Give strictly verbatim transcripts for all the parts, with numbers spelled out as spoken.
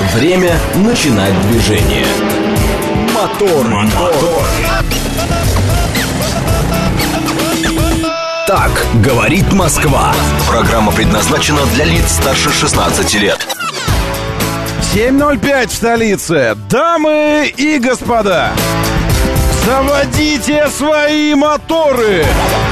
Время начинать движение. Мотор, мотор. Так говорит Москва. Программа предназначена для лиц старше шестнадцати лет. семь ноль пять в столице. Дамы и господа, заводите свои моторы.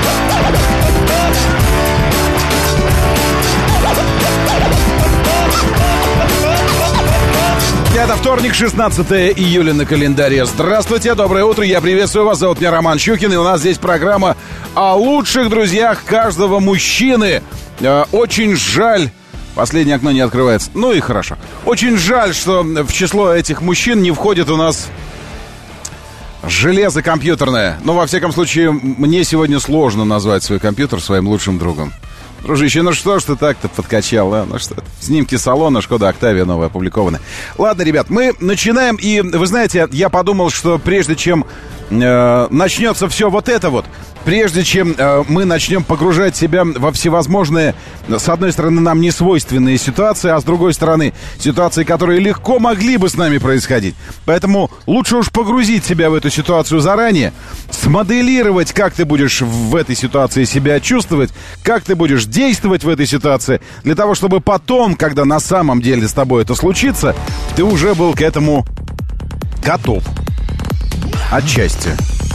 Это вторник, шестнадцатое июля на календаре. Здравствуйте, доброе утро, я приветствую вас. Зовут меня Роман Щукин, и у нас здесь программа о лучших друзьях каждого мужчины. Очень жаль, последнее окно не открывается. Ну и хорошо. Очень жаль, что в число этих мужчин не входит у нас железо компьютерное. Но, во всяком случае, мне сегодня сложно назвать свой компьютер своим лучшим другом. Дружище, ну что ж ты так-то подкачал, а? Ну что, снимки салона, Шкода Октавия новая опубликованы. Ладно, ребят, мы начинаем, и вы знаете, я подумал, что прежде чем э, начнется все вот это вот, прежде чем э, мы начнем погружать себя во всевозможные, с одной стороны, нам не свойственные ситуации, а с другой стороны, ситуации, которые легко могли бы с нами происходить. Поэтому лучше уж погрузить себя в эту ситуацию заранее, смоделировать, как ты будешь в этой ситуации себя чувствовать, как ты будешь действовать в этой ситуации, для того, чтобы потом, когда на самом деле с тобой это случится, ты уже был к этому готов. Отчасти.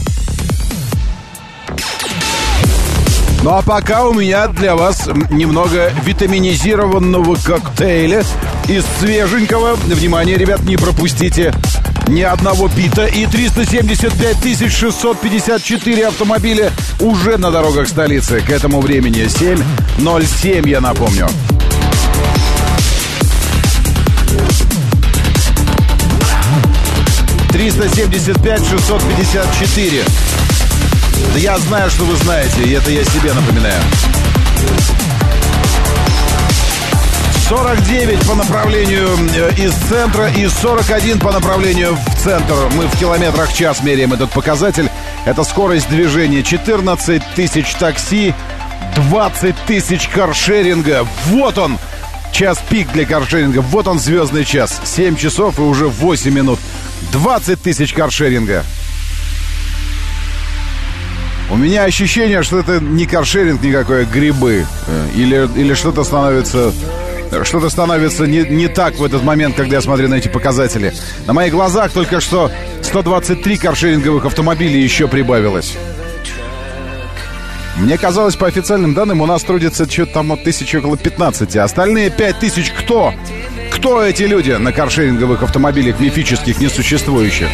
Ну а пока у меня для вас немного витаминизированного коктейля из свеженького. Внимание, ребят, не пропустите ни одного бита. И триста семьдесят пять тысяч шестьсот пятьдесят четыре автомобиля уже на дорогах столицы. К этому времени семь ноль семь, я напомню. триста семьдесят пять шестьсот пятьдесят четыре. Да я знаю, что вы знаете, и это я себе напоминаю. сорок девять по направлению из центра и сорок один по направлению в центр. Мы в километрах в час меряем этот показатель. Это скорость движения. четырнадцать тысяч такси, двадцать тысяч каршеринга. Вот он, час пик для каршеринга. Вот он, звездный час. семь часов и уже восемь минут. двадцать тысяч каршеринга. У меня ощущение, что это не каршеринг никакой, а грибы. Или, или что-то становится... Что-то становится не, не так в этот момент, когда я смотрю на эти показатели. На моих глазах только что сто двадцать три каршеринговых автомобиля еще прибавилось. Мне казалось, по официальным данным, у нас трудится что-то там от тысячи около пятнадцати. Остальные пять тысяч кто? Кто эти люди на каршеринговых автомобилях мифических, несуществующих?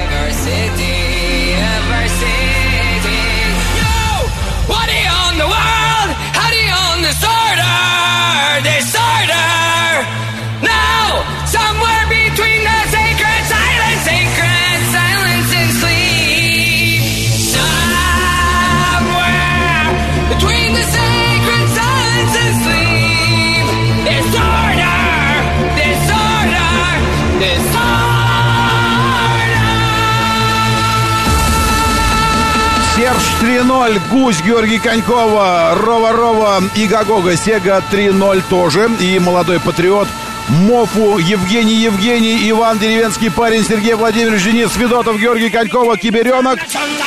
Серж три ноль, Гусь Георгий Конькова, Рова-Рова и Гагога, Сега три ноль тоже. И молодой патриот Мофу, Евгений Евгений, Иван Деревенский парень, Сергей Владимирович Денис Федотов, Георгий Конькова, Киберенок.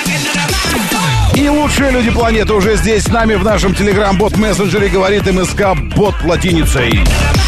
И лучшие люди планеты уже здесь с нами в нашем телеграм-бот-мессенджере. Говорит МСК бот латиницей.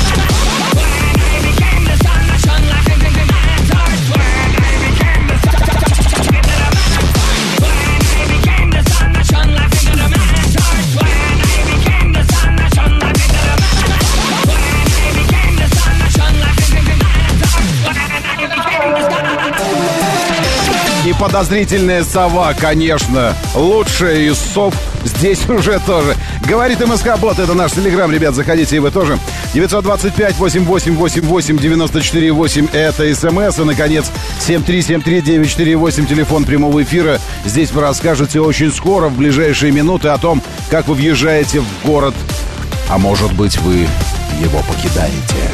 И подозрительная сова, конечно, лучшая из сов здесь уже тоже. Говорит МСК-бот, это наш телеграм, ребят, заходите, и вы тоже. девятьсот двадцать пять восемь восемь восемь восемь девяносто четыре восемь, это СМС. И, наконец, семь три семь три девять четыре восемь, телефон прямого эфира. Здесь вы расскажете очень скоро, в ближайшие минуты, о том, как вы въезжаете в город, а может быть, вы его покидаете.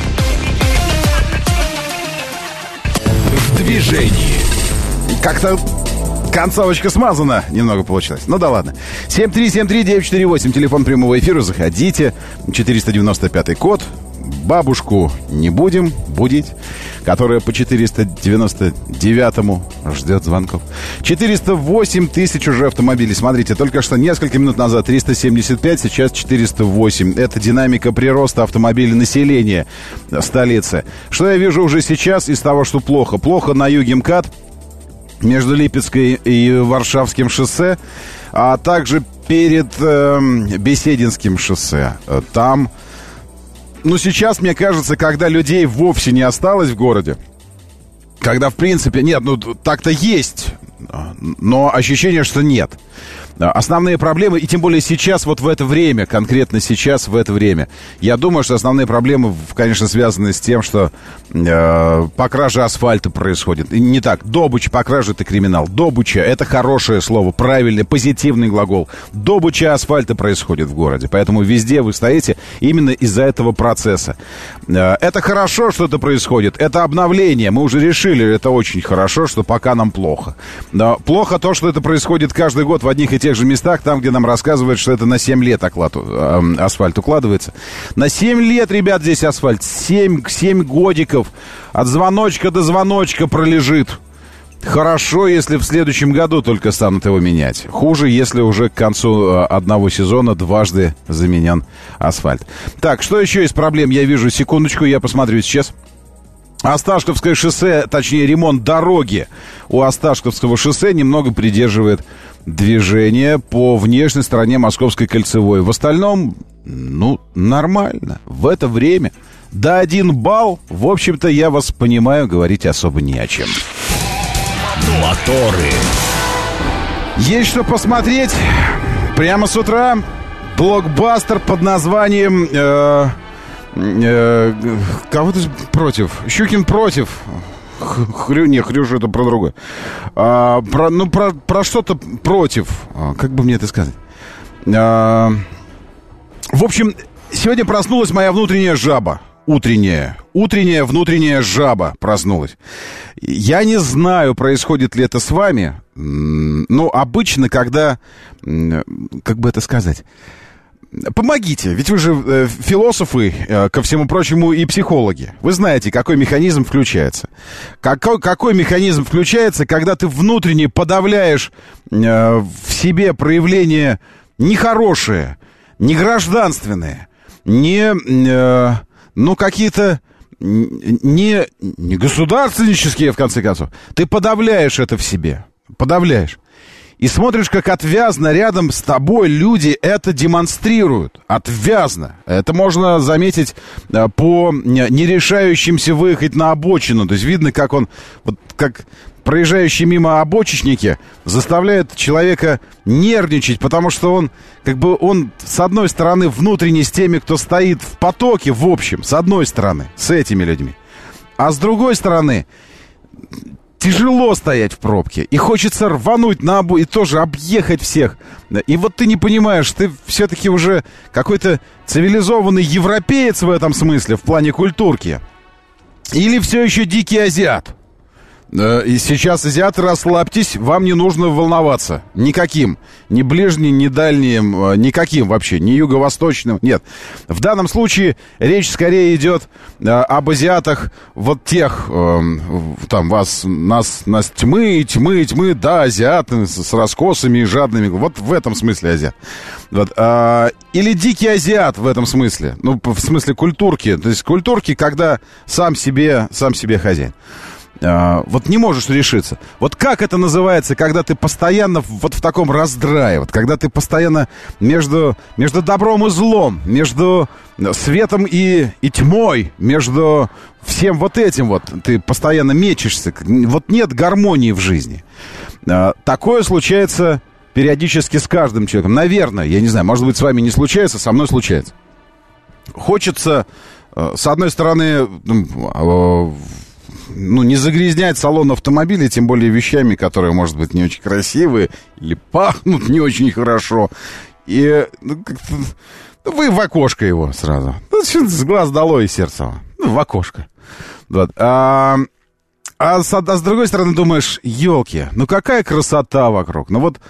В движении. Как-то концовочка смазана немного получилось. Ну да ладно. семь три семь три девять четыре восемь, телефон прямого эфира. Заходите. четыреста девяносто пятый код. бабушку не будем будить, которая по четыреста девяносто девятому ждет звонков. четыреста восемь тысяч уже автомобилей. Смотрите, только что несколько минут назад триста семьдесят пять, сейчас четыреста восемь. Это динамика прироста автомобилей населения столицы. Что я вижу уже сейчас из того, что плохо? Плохо на юге МКАД, между Липецкой и Варшавским шоссе, а также перед э, Бесединским шоссе. Там, ну, сейчас, мне кажется, когда людей вовсе не осталось в городе, когда, в принципе, нет, ну, так-то есть, но ощущение, что нет. Основные проблемы, и тем более сейчас, вот в это время, конкретно сейчас, в это время, я думаю, что основные проблемы, конечно, связаны с тем, что э, по краже асфальта происходит. И не так. Добыча по краже — это криминал. Добыча — это хорошее слово, правильный, позитивный глагол. Добыча асфальта происходит в городе. Поэтому везде вы стоите именно из-за этого процесса. Э, это хорошо, что это происходит. Это обновление. Мы уже решили, это очень хорошо, что пока нам плохо. Но плохо то, что это происходит каждый год в одних и тех же местах, там, где нам рассказывают, что это на семь лет оклад, э, асфальт укладывается. На семь лет, ребят, здесь асфальт. семь, семь годиков. От звоночка до звоночка пролежит. Хорошо, если в следующем году только станут его менять. Хуже, если уже к концу одного сезона дважды заменен асфальт. Так, что еще из проблем я вижу? Секундочку, я посмотрю сейчас. Осташковское шоссе, точнее, ремонт дороги у Осташковского шоссе немного придерживает движение по внешней стороне Московской кольцевой. В остальном, ну, нормально. В это время до один балл, в общем-то, я вас понимаю, говорить особо не о чем. Моторы. Есть что посмотреть. Прямо с утра блокбастер под названием... Э- Э, кого-то против. Щукин против. Хрю, не, Хрюша, это про другое. А, про, ну, про, про что-то против. А, как бы мне это сказать? А, в общем, сегодня проснулась моя внутренняя жаба. Утренняя. Утренняя внутренняя жаба проснулась. Я не знаю, происходит ли это с вами. Но обычно, когда... Как бы это сказать... Помогите, ведь вы же э, философы, э, ко всему прочему, и психологи. Вы знаете, какой механизм включается. Какой, какой механизм включается, когда ты внутренне подавляешь э, в себе проявления нехорошие, негражданственные, не, э, ну, какие-то не, не государственнические, в конце концов. Ты подавляешь это в себе, подавляешь. И смотришь, как отвязно рядом с тобой люди это демонстрируют. Отвязно. Это можно заметить по нерешающимся выехать на обочину. То есть видно, как он, вот как проезжающие мимо обочечники, заставляют человека нервничать, потому что он, как бы, он, с одной стороны, внутренне с теми, кто стоит в потоке, в общем, с одной стороны, с этими людьми. А с другой стороны... Тяжело стоять в пробке, и хочется рвануть на обу и тоже объехать всех. И вот ты не понимаешь, ты все-таки уже какой-то цивилизованный европеец в этом смысле, в плане культурки. Или все еще дикий азиат. И сейчас, азиаты, расслабьтесь, вам не нужно волноваться. Никаким. Ни ближним, ни дальним, никаким вообще. Ни юго-восточным. Нет. В данном случае речь скорее идет э, об азиатах вот тех, э, там, вас, нас, нас тьмы, тьмы, тьмы, да, азиаты с, с раскосами и жадными. Вот в этом смысле азиат. Вот, э, или дикий азиат в этом смысле. Ну, в смысле культурки. То есть культурки, когда сам себе, сам себе хозяин. Uh, вот не можешь решиться. Вот как это называется, когда ты постоянно вот в таком раздрае, вот когда ты постоянно между, между добром и злом, между светом и, и тьмой, между всем вот этим вот, ты постоянно мечешься. Вот нет гармонии в жизни. Uh, такое случается периодически с каждым человеком. Наверное, я не знаю, может быть, с вами не случается, со мной случается. Хочется, uh, с одной стороны... Uh, ну, не загрязнять салон автомобиля, тем более вещами, которые, может быть, не очень красивые или пахнут не очень хорошо. И ну, как-то, ну, вы в окошко его сразу. Ну, с глаз долой из сердца. Ну, в окошко. Вот. А, а, с, а с другой стороны думаешь, елки, ну какая красота вокруг. Ну вот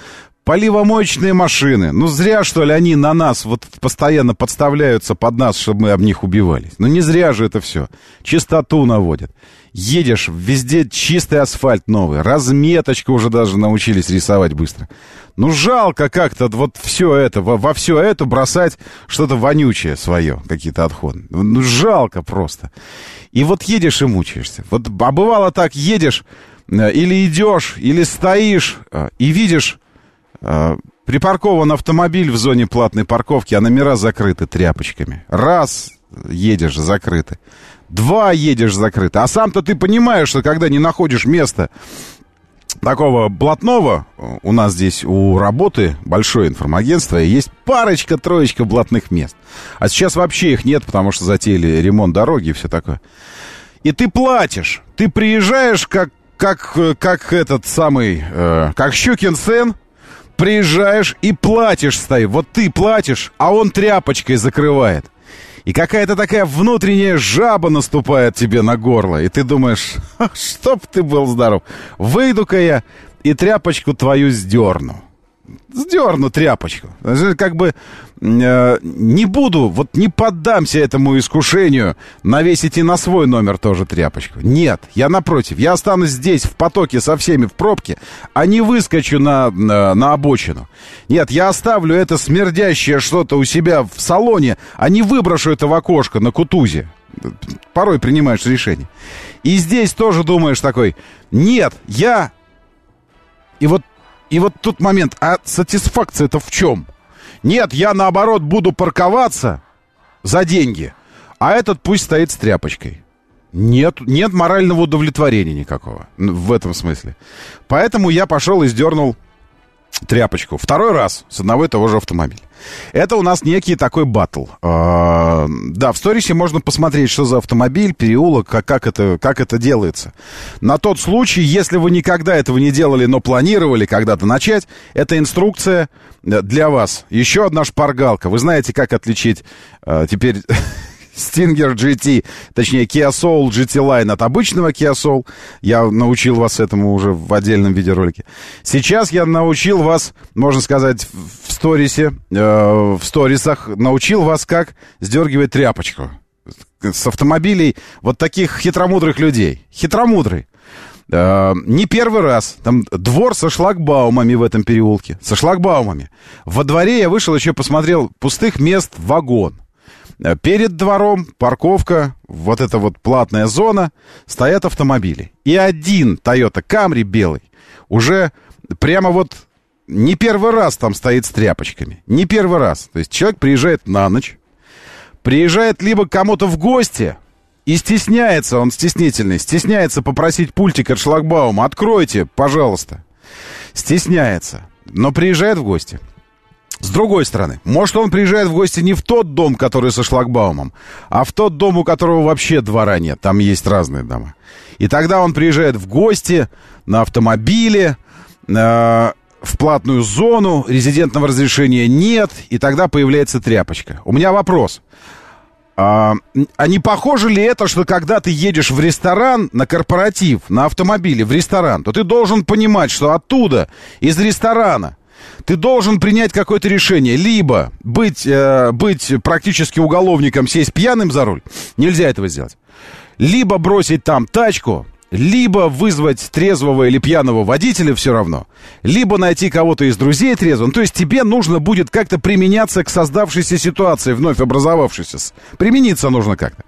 Поливомоечные машины. Ну, зря, что ли, они на нас вот постоянно подставляются под нас, чтобы мы об них убивались. Ну, не зря же это все. Чистоту наводят. Едешь, везде чистый асфальт новый. Разметочку уже даже научились рисовать быстро. Ну, жалко как-то вот все это, во, во все это бросать что-то вонючее свое, какие-то отходы. Ну, жалко просто. И вот едешь и мучаешься. Вот, а бывало так, едешь, или идешь, или стоишь, и видишь, припаркован автомобиль в зоне платной парковки, а номера закрыты тряпочками. Раз едешь, закрыты. Два едешь, закрыты. А сам-то ты понимаешь, что когда не находишь места такого блатного, у нас здесь у работы большое информагентство, и есть парочка-троечка блатных мест. А сейчас вообще их нет, потому что затеяли ремонт дороги и все такое. И ты платишь. Ты приезжаешь, как, как, как этот самый, э, как Щукин сын, приезжаешь и платишь, стоишь. Вот ты платишь, а он тряпочкой закрывает. И какая-то такая внутренняя жаба наступает тебе на горло. И ты думаешь, чтоб ты был здоров. Выйду-ка я и тряпочку твою сдерну. Сдерну тряпочку. Как бы э, не буду, вот не поддамся этому искушению навесить и на свой номер тоже тряпочку. Нет, я напротив, я останусь здесь в потоке со всеми в пробке, а не выскочу на, на, на обочину. Нет, я оставлю это смердящее что-то у себя в салоне, а не выброшу это в окошко на Кутузе. Порой принимаешь решение. И здесь тоже думаешь такой, нет, я... И вот И вот тут момент, а сатисфакция-то в чем? Нет, я наоборот буду парковаться за деньги, а этот пусть стоит с тряпочкой. Нет, нет морального удовлетворения никакого в этом смысле. Поэтому я пошел и сдернул тряпочку. Второй раз с одного и того же автомобиля. Это у нас некий такой баттл. А, да, в сторисе можно посмотреть, что за автомобиль, переулок, как, как, это, как это делается. На тот случай, если вы никогда этого не делали, но планировали когда-то начать, это инструкция для вас. Еще одна шпаргалка. Вы знаете, как отличить а, теперь... Stinger джи ти, точнее Kia Soul джи ти Line от обычного Kia Soul. Я научил вас этому уже в отдельном видеоролике. Сейчас я научил вас, можно сказать, в сторисе, э, в сторисах, научил вас, как сдергивать тряпочку с автомобилей вот таких хитромудрых людей. Хитромудрый. Э, не первый раз. Там двор со шлагбаумами в этом переулке. Со шлагбаумами. Во дворе я вышел, еще посмотрел, пустых мест вагон. Перед двором парковка, вот эта вот платная зона, стоят автомобили. И один Toyota Camry белый уже прямо вот не первый раз там стоит с тряпочками. Не первый раз. То есть человек приезжает на ночь, приезжает либо к кому-то в гости и стесняется, он стеснительный, стесняется попросить пультик от шлагбаума. Откройте, пожалуйста. Стесняется, но приезжает в гости. С другой стороны, может, он приезжает в гости не в тот дом, который со шлагбаумом, а в тот дом, у которого вообще двора нет. Там есть разные дома. И тогда он приезжает в гости на автомобиле, э, в платную зону, резидентного разрешения нет, и тогда появляется тряпочка. У меня вопрос. А, а не похоже ли это, что когда ты едешь в ресторан, на корпоратив, на автомобиле в ресторан, то ты должен понимать, что оттуда, из ресторана, ты должен принять какое-то решение. Либо быть, э, быть практически уголовником, сесть пьяным за руль. Нельзя этого сделать. Либо бросить там тачку, либо вызвать трезвого или пьяного водителя, все равно. Либо найти кого-то из друзей трезвым. То есть тебе нужно будет как-то применяться к создавшейся ситуации, вновь образовавшейся. Примениться нужно как-то.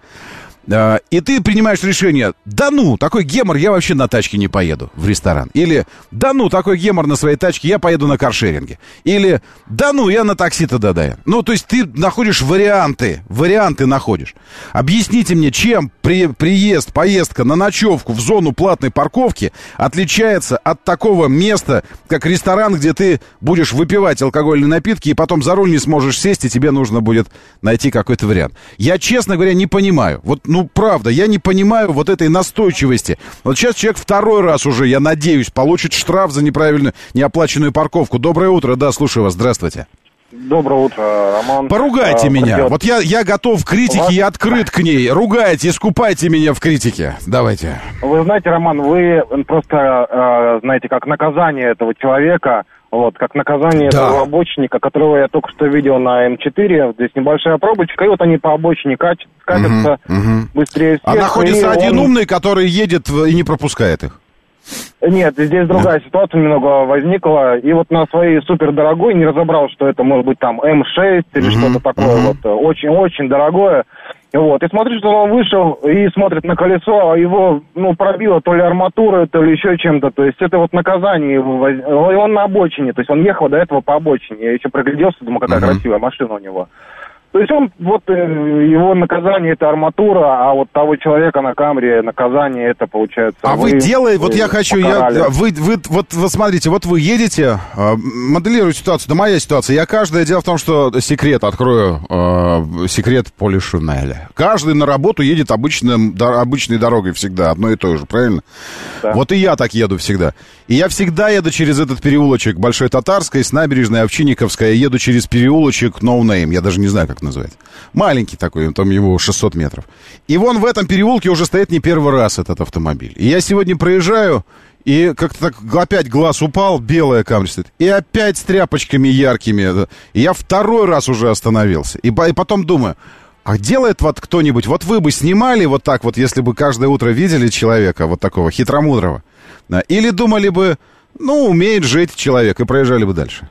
И ты принимаешь решение, да ну, такой гемор, я вообще на тачке не поеду в ресторан. Или, да ну, такой гемор на своей тачке, я поеду на каршеринге. Или, да ну, я на такси тогда даю. Ну, то есть ты находишь варианты, варианты находишь. Объясните мне, чем при, приезд, поездка на ночевку в зону платной парковки отличается от такого места, как ресторан, где ты будешь выпивать алкогольные напитки, и потом за руль не сможешь сесть, и тебе нужно будет найти какой-то вариант. Я, честно говоря, не понимаю. Вот, ну, правда, я не понимаю вот этой настойчивости. Вот сейчас человек второй раз уже, я надеюсь, получит штраф за неправильную, неоплаченную парковку. Доброе утро, да, слушаю вас, здравствуйте. Доброе утро, Роман. Поругайте а, меня. Придет. Вот я, я готов к критике вас... и открыт к ней. Ругайте, искупайте меня в критике. Давайте. Вы знаете, Роман, вы просто, э, знаете, как наказание этого человека, Вот, как наказание Да. этого обочинника, которого я только что видел на эм четыре. Здесь небольшая пробочка, и вот они по обочине катят, катятся Угу, угу. быстрее всех. А находится и один он- умный, который едет в- и не пропускает их. Нет, здесь другая ситуация немного возникла. И вот на своей супердорогой не разобрал, что это может быть там эм шесть или Мгм, что-то такое мгм. вот очень-очень дорогое. Вот, и смотрит, что он вышел и смотрит на колесо, а его, ну, пробило то ли арматурой, то ли еще чем-то. То есть это вот наказание его. воз- И он на обочине, то есть он ехал до этого по обочине. Я еще пригляделся, думаю, какая Мгм. красивая машина у него. То есть он, вот э, его наказание это арматура, а вот того человека на камере наказание это получается. А вы делаете, вот вы я хочу, я, покарали. вы, вы, вот, вот смотрите, вот вы едете, э, моделируете ситуацию, да моя ситуация, я каждое, дело в том, что секрет, открою, э, секрет Полишинеля. Каждый на работу едет обычным, да, обычной дорогой всегда, одной и той же, правильно? Да. Вот и я так еду всегда. И я всегда еду через этот переулочек Большой Татарской, с набережной Овчинниковская, я еду через переулочек No Name, я даже не знаю, как называется. Маленький такой, там его шестьсот метров. И вон в этом переулке уже стоит не первый раз этот автомобиль. И я сегодня проезжаю, и как-то так опять глаз упал, белая камера стоит. И опять с тряпочками яркими. И я второй раз уже остановился. И, по- и потом думаю, а делает вот кто-нибудь, вот вы бы снимали вот так вот, если бы каждое утро видели человека вот такого хитромудрого, да, или думали бы, ну, умеет жить человек, и проезжали бы дальше?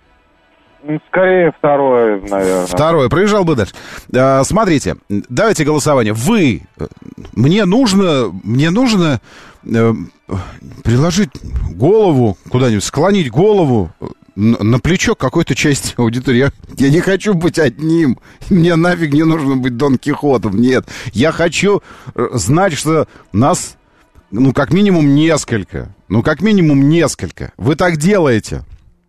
Скорее второе, наверное. Второе, проезжал бы дальше. А, смотрите, давайте голосование. Вы, э, мне нужно, мне нужно э, приложить голову куда-нибудь, склонить голову на, на плечо какой-то части аудитории. Я, я не хочу быть одним. Мне нафиг не нужно быть Дон Кихотом. Нет. Я хочу э, знать, что нас, ну, как минимум несколько. Ну, как минимум несколько. Вы так делаете.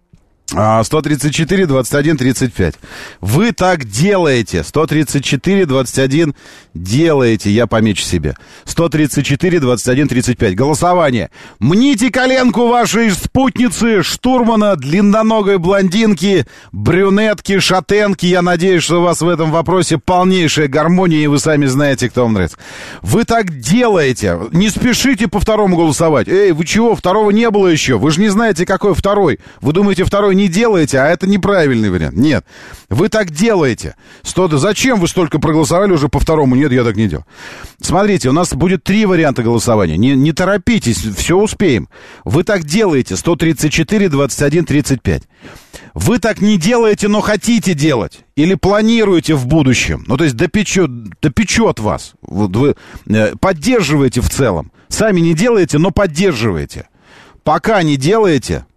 сто тридцать четыре, двадцать один, тридцать пять. Вы так делаете. сто тридцать четыре, двадцать один делаете. Я помечу себе. сто тридцать четыре, двадцать один, тридцать пять. Голосование. Мните коленку вашей спутницы, штурмана, длинноногой блондинки, брюнетки, шатенки. Я надеюсь, что у вас в этом вопросе полнейшая гармония, и вы сами знаете, кто вам нравится. Вы так делаете. Не спешите по второму голосовать. Эй, вы чего? Второго не было еще. Вы же не знаете, какой второй. Вы думаете, второй не делаете, а это неправильный вариант. Нет, вы так делаете. сто... Зачем вы столько проголосовали уже по второму? Нет, я так не делал. Смотрите, у нас будет три варианта голосования. Не, не торопитесь, все успеем. Вы так делаете. сто тридцать четыре, двадцать один, тридцать пять. Вы так не делаете, но хотите делать. Или планируете в будущем. Ну, то есть допечет, допечет вас. Вот вы э, поддерживаете в целом. Сами не делаете, но поддерживаете. Пока не делаете...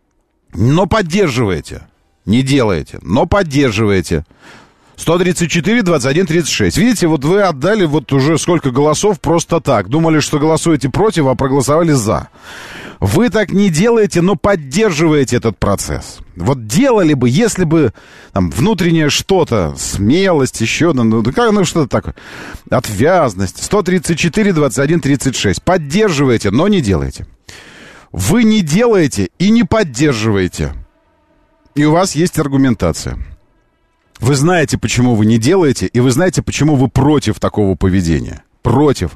Но поддерживаете. Не делаете, но поддерживаете. сто тридцать четыре, двадцать один, тридцать шесть. Видите, вот вы отдали вот уже сколько голосов просто так. Думали, что голосуете против, а проголосовали за. Вы так не делаете, но поддерживаете этот процесс. Вот делали бы, если бы там внутреннее что-то, смелость, еще, ну, как, ну что-то такое, отвязность. сто тридцать четыре, двадцать один, тридцать шесть. Поддерживаете, но не делаете. Вы не делаете и не поддерживаете. И у вас есть аргументация. Вы знаете, почему вы не делаете, и вы знаете, почему вы против такого поведения. Против.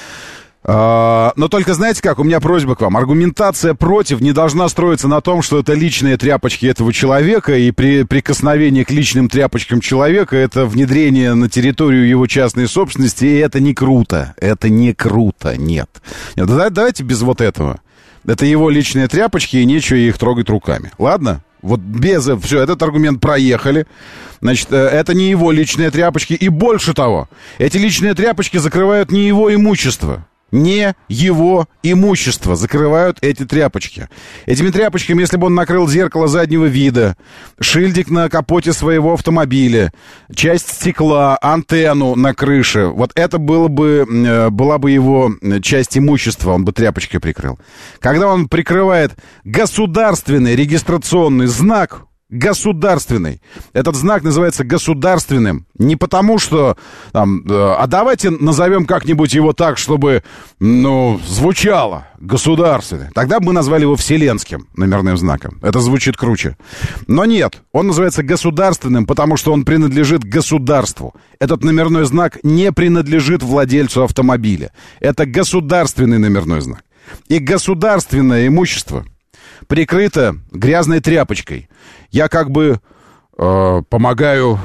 А, но только знаете как, у меня просьба к вам. Аргументация против не должна строиться на том, что это личные тряпочки этого человека, и при прикосновении к личным тряпочкам человека это внедрение на территорию его частной собственности, и это не круто. Это не круто, нет. Нет, давайте без вот этого. Это его личные тряпочки, и нечего их трогать руками. Ладно? Вот без... Все, этот аргумент проехали. Значит, это не его личные тряпочки. И больше того, эти личные тряпочки закрывают не его имущество. Не его имущество закрывают эти тряпочки. Этими тряпочками, если бы он накрыл зеркало заднего вида, шильдик на капоте своего автомобиля, часть стекла, антенну на крыше, вот это было бы, была бы его часть имущества, он бы тряпочкой прикрыл. Когда он прикрывает государственный регистрационный знак, государственный. Этот знак называется государственным. Не потому что, там, а давайте назовем как-нибудь его так, чтобы, ну, звучало государственный. Тогда бы мы назвали его вселенским номерным знаком. Это звучит круче. Но нет, он называется государственным, потому что он принадлежит государству. Этот номерной знак не принадлежит владельцу автомобиля. Это государственный номерной знак. И государственное имущество прикрыта грязной тряпочкой. Я как бы э, помогаю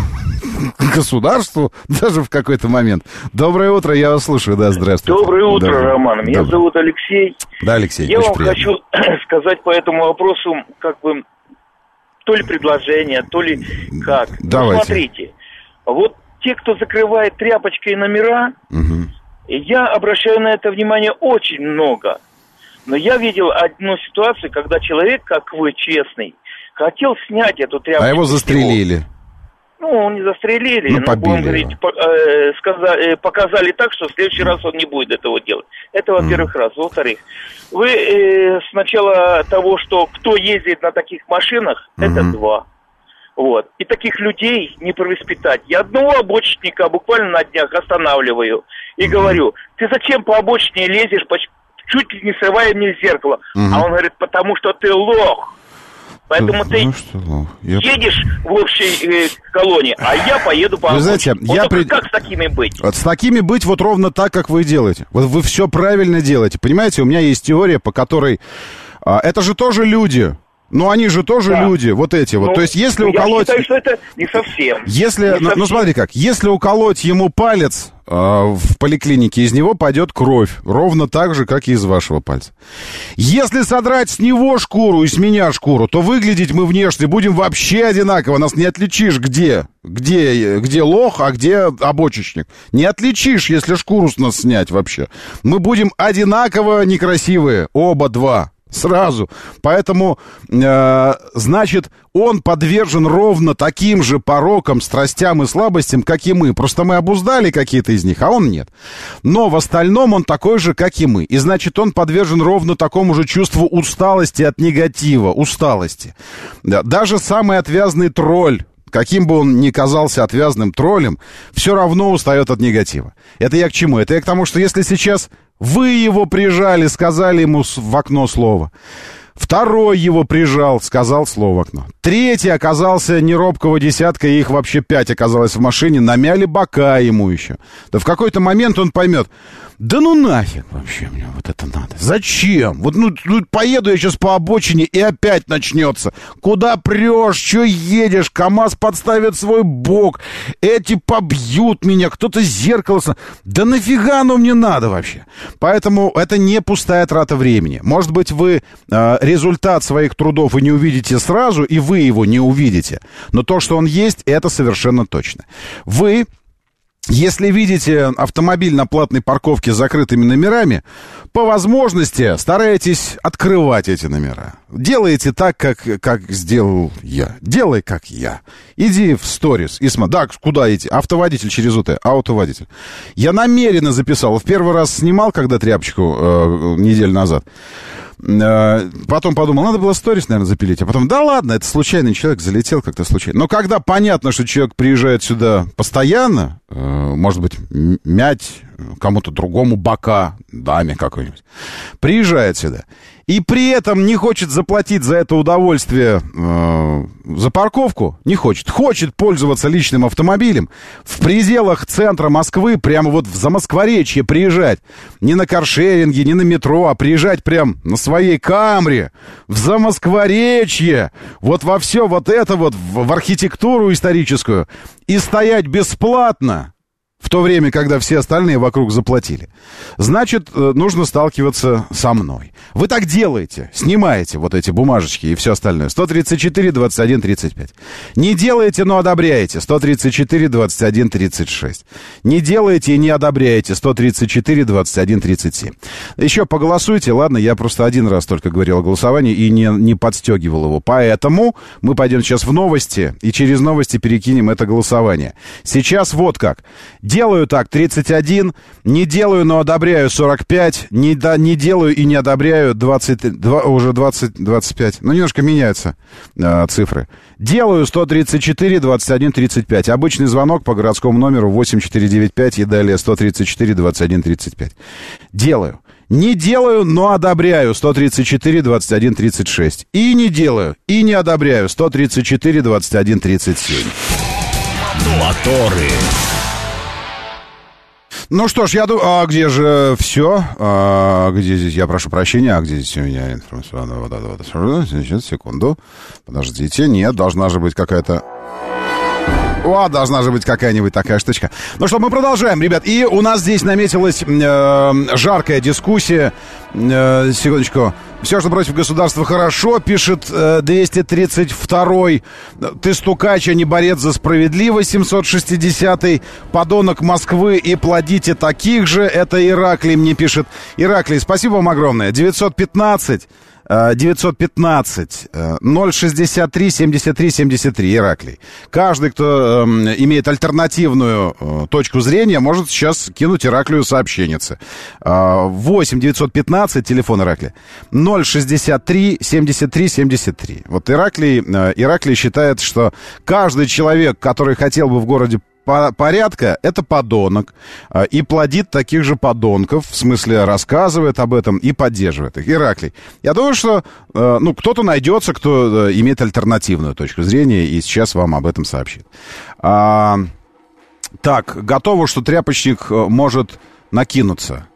государству даже в какой-то момент. Доброе утро, я вас слушаю. Да, здравствуйте. Доброе утро, Доброе. Роман. Меня Доброе. зовут Алексей. Да, Алексей, Я очень вам приятно. хочу сказать по этому вопросу, как бы, то ли предложение, то ли как. Давайте. Ну, смотрите, вот те, кто закрывает тряпочкой номера, Угу. я обращаю на это внимание очень много. Но я видел одну ситуацию, когда человек, как вы, честный, хотел снять эту тряпочку. А его застрелили. Ну, не застрелили, Ну, но, побили будем говорить, его. по- э, сказа- э, показали так, что в следующий раз он не будет этого делать. Это, во-первых, раз. Во-вторых, вы э, с начала того, что кто ездит на таких машинах, это два. Вот. И таких людей не провоспитать. Я одного обочинника буквально на днях останавливаю и говорю, ты зачем по обочине лезешь, поч- чуть ли не срывая мне зеркало? А он говорит, потому что ты лох. Поэтому Ну, ты ну что, ну, я- едешь в общей э, колонии, а я поеду по Вы обочине. знаете, Вот я только при- как с такими быть? Вот с такими быть вот ровно так, как вы делаете. Вот вы все правильно делаете. Понимаете, у меня есть теория, по которой... а, это же тоже люди. Ну, они же тоже Да. люди, вот эти вот. Ну, То есть, если я уколоть... считаю, что это не совсем. Если, Не ну, ну совсем. смотри как, если уколоть ему палец э, в поликлинике, из него пойдет кровь, ровно так же, как и из вашего пальца. Если содрать с него шкуру и с меня шкуру, то выглядеть мы внешне будем вообще одинаково, нас не отличишь, где, где, где лох, а где обочечник. Не отличишь, если шкуру с нас снять вообще. Мы будем одинаково некрасивые, оба два. Сразу. Поэтому, э, значит, он подвержен ровно таким же порокам, страстям и слабостям, как и мы. Просто мы обуздали какие-то из них, а он нет. Но в остальном он такой же, как и мы. И значит, он подвержен ровно такому же чувству усталости от негатива, усталости. Да, даже самый отвязный тролль, каким бы он ни казался отвязным троллем, все равно устает от негатива. Это я к чему? Это я к тому, что если сейчас вы его прижали, сказали ему в окно слово. Второй его прижал, сказал слово в окно. Третий оказался не робкого десятка, и их вообще пять оказалось в машине, намяли бока ему еще. Да в какой-то момент он поймет, да ну нафиг вообще мне вот это надо. Зачем? Вот ну, ну поеду я сейчас по обочине, и опять начнется. Куда прешь, что едешь, КамАЗ подставит свой бок, эти побьют меня, кто-то зеркало... Да нафига оно мне надо вообще? Поэтому это не пустая трата времени. Может быть, вы э, результат своих трудов и не увидите сразу, и вы его не увидите. Но то, что он есть, это совершенно точно. Вы... Если видите автомобиль на платной парковке с закрытыми номерами, по возможности старайтесь открывать эти номера. Делайте так, как, как сделал я. Делай, как я. Иди в сторис и смотри. Да, куда идти? Автоводитель через УТ. Аутоводитель. Я намеренно записал. В первый раз снимал, когда тряпочку э, неделю назад. Потом подумал, надо было сторис, наверное, запилить. А потом, да ладно, это случайный человек, залетел как-то случайно. Но когда понятно, что человек приезжает сюда постоянно, э, может быть, мять кому-то другому бока, даме какой-нибудь, приезжает сюда, и при этом не хочет заплатить за это удовольствие э, за парковку, не хочет, хочет пользоваться личным автомобилем, в пределах центра Москвы, прямо вот в Замоскворечье приезжать, не на каршеринге, не на метро, а приезжать прям на своей Камри, в Замоскворечье, вот во все вот это вот, в, в архитектуру историческую, и стоять бесплатно, в то время, когда все остальные вокруг заплатили. Значит, нужно сталкиваться со мной. Вы так делаете, снимаете вот эти бумажечки и все остальное. сто тридцать четыре двадцать один тридцать пять. Не делаете, но одобряете. сто тридцать четыре двадцать один тридцать шесть. Не делаете и не одобряете. сто тридцать четыре двадцать один тридцать семь. Еще поголосуйте. Ладно, я просто один раз только говорил о голосовании и не, не подстегивал его. Поэтому мы пойдем сейчас в новости и через новости перекинем это голосование. Сейчас вот как. Делаю так, тридцать один, не делаю, но одобряю сорок пять, не, да, не делаю и не одобряю двадцать, два, уже двадцать, двадцать пять. Ну, немножко меняются э, цифры. Делаю сто тридцать четыре двадцать один тридцать пять. Обычный звонок по городскому номеру восемь четыре девять пять и далее сто тридцать четыре двадцать один тридцать пять. Делаю. Не делаю, но одобряю сто тридцать четыре двадцать один тридцать шесть. И не делаю, и не одобряю сто тридцать четыре двадцать один тридцать семь. Моторы. Ну что ж, я думаю, а где же все? А где здесь, я прошу прощения, а где здесь у меня информационная вот это вот? Сейчас, секунду. Подождите, нет, должна же быть какая-то... О, должна же быть какая-нибудь такая штучка. Ну что, мы продолжаем, ребят. И у нас здесь наметилась э, жаркая дискуссия. Э, секундочку. Все, что против государства, хорошо, пишет э, двести тридцать второй. Ты стукач, а не борец за справедливость. семьсот шестидесятый. Подонок Москвы и плодите таких же. Это Ираклий мне пишет. Ираклий, спасибо вам огромное. девятьсот пятнадцать. девятьсот пятнадцать ноль шестьдесят три семьдесят три семьдесят три. Ираклий. Каждый, кто э, имеет альтернативную э, точку зрения, может сейчас кинуть Ираклию сообщенницы. Э, восемь девятьсот пятнадцать, телефон Ираклия, ноль шестьдесят три семьдесят три семьдесят три. Вот Ираклий, э, Ираклий считает, что каждый человек, который хотел бы в городе порядка, это подонок, и плодит таких же подонков, в смысле рассказывает об этом и поддерживает их. Ираклий, я думаю, что ну, кто-то найдется, кто имеет альтернативную точку зрения, и сейчас вам об этом сообщит. А, так, готово, что тряпочник может накинуться.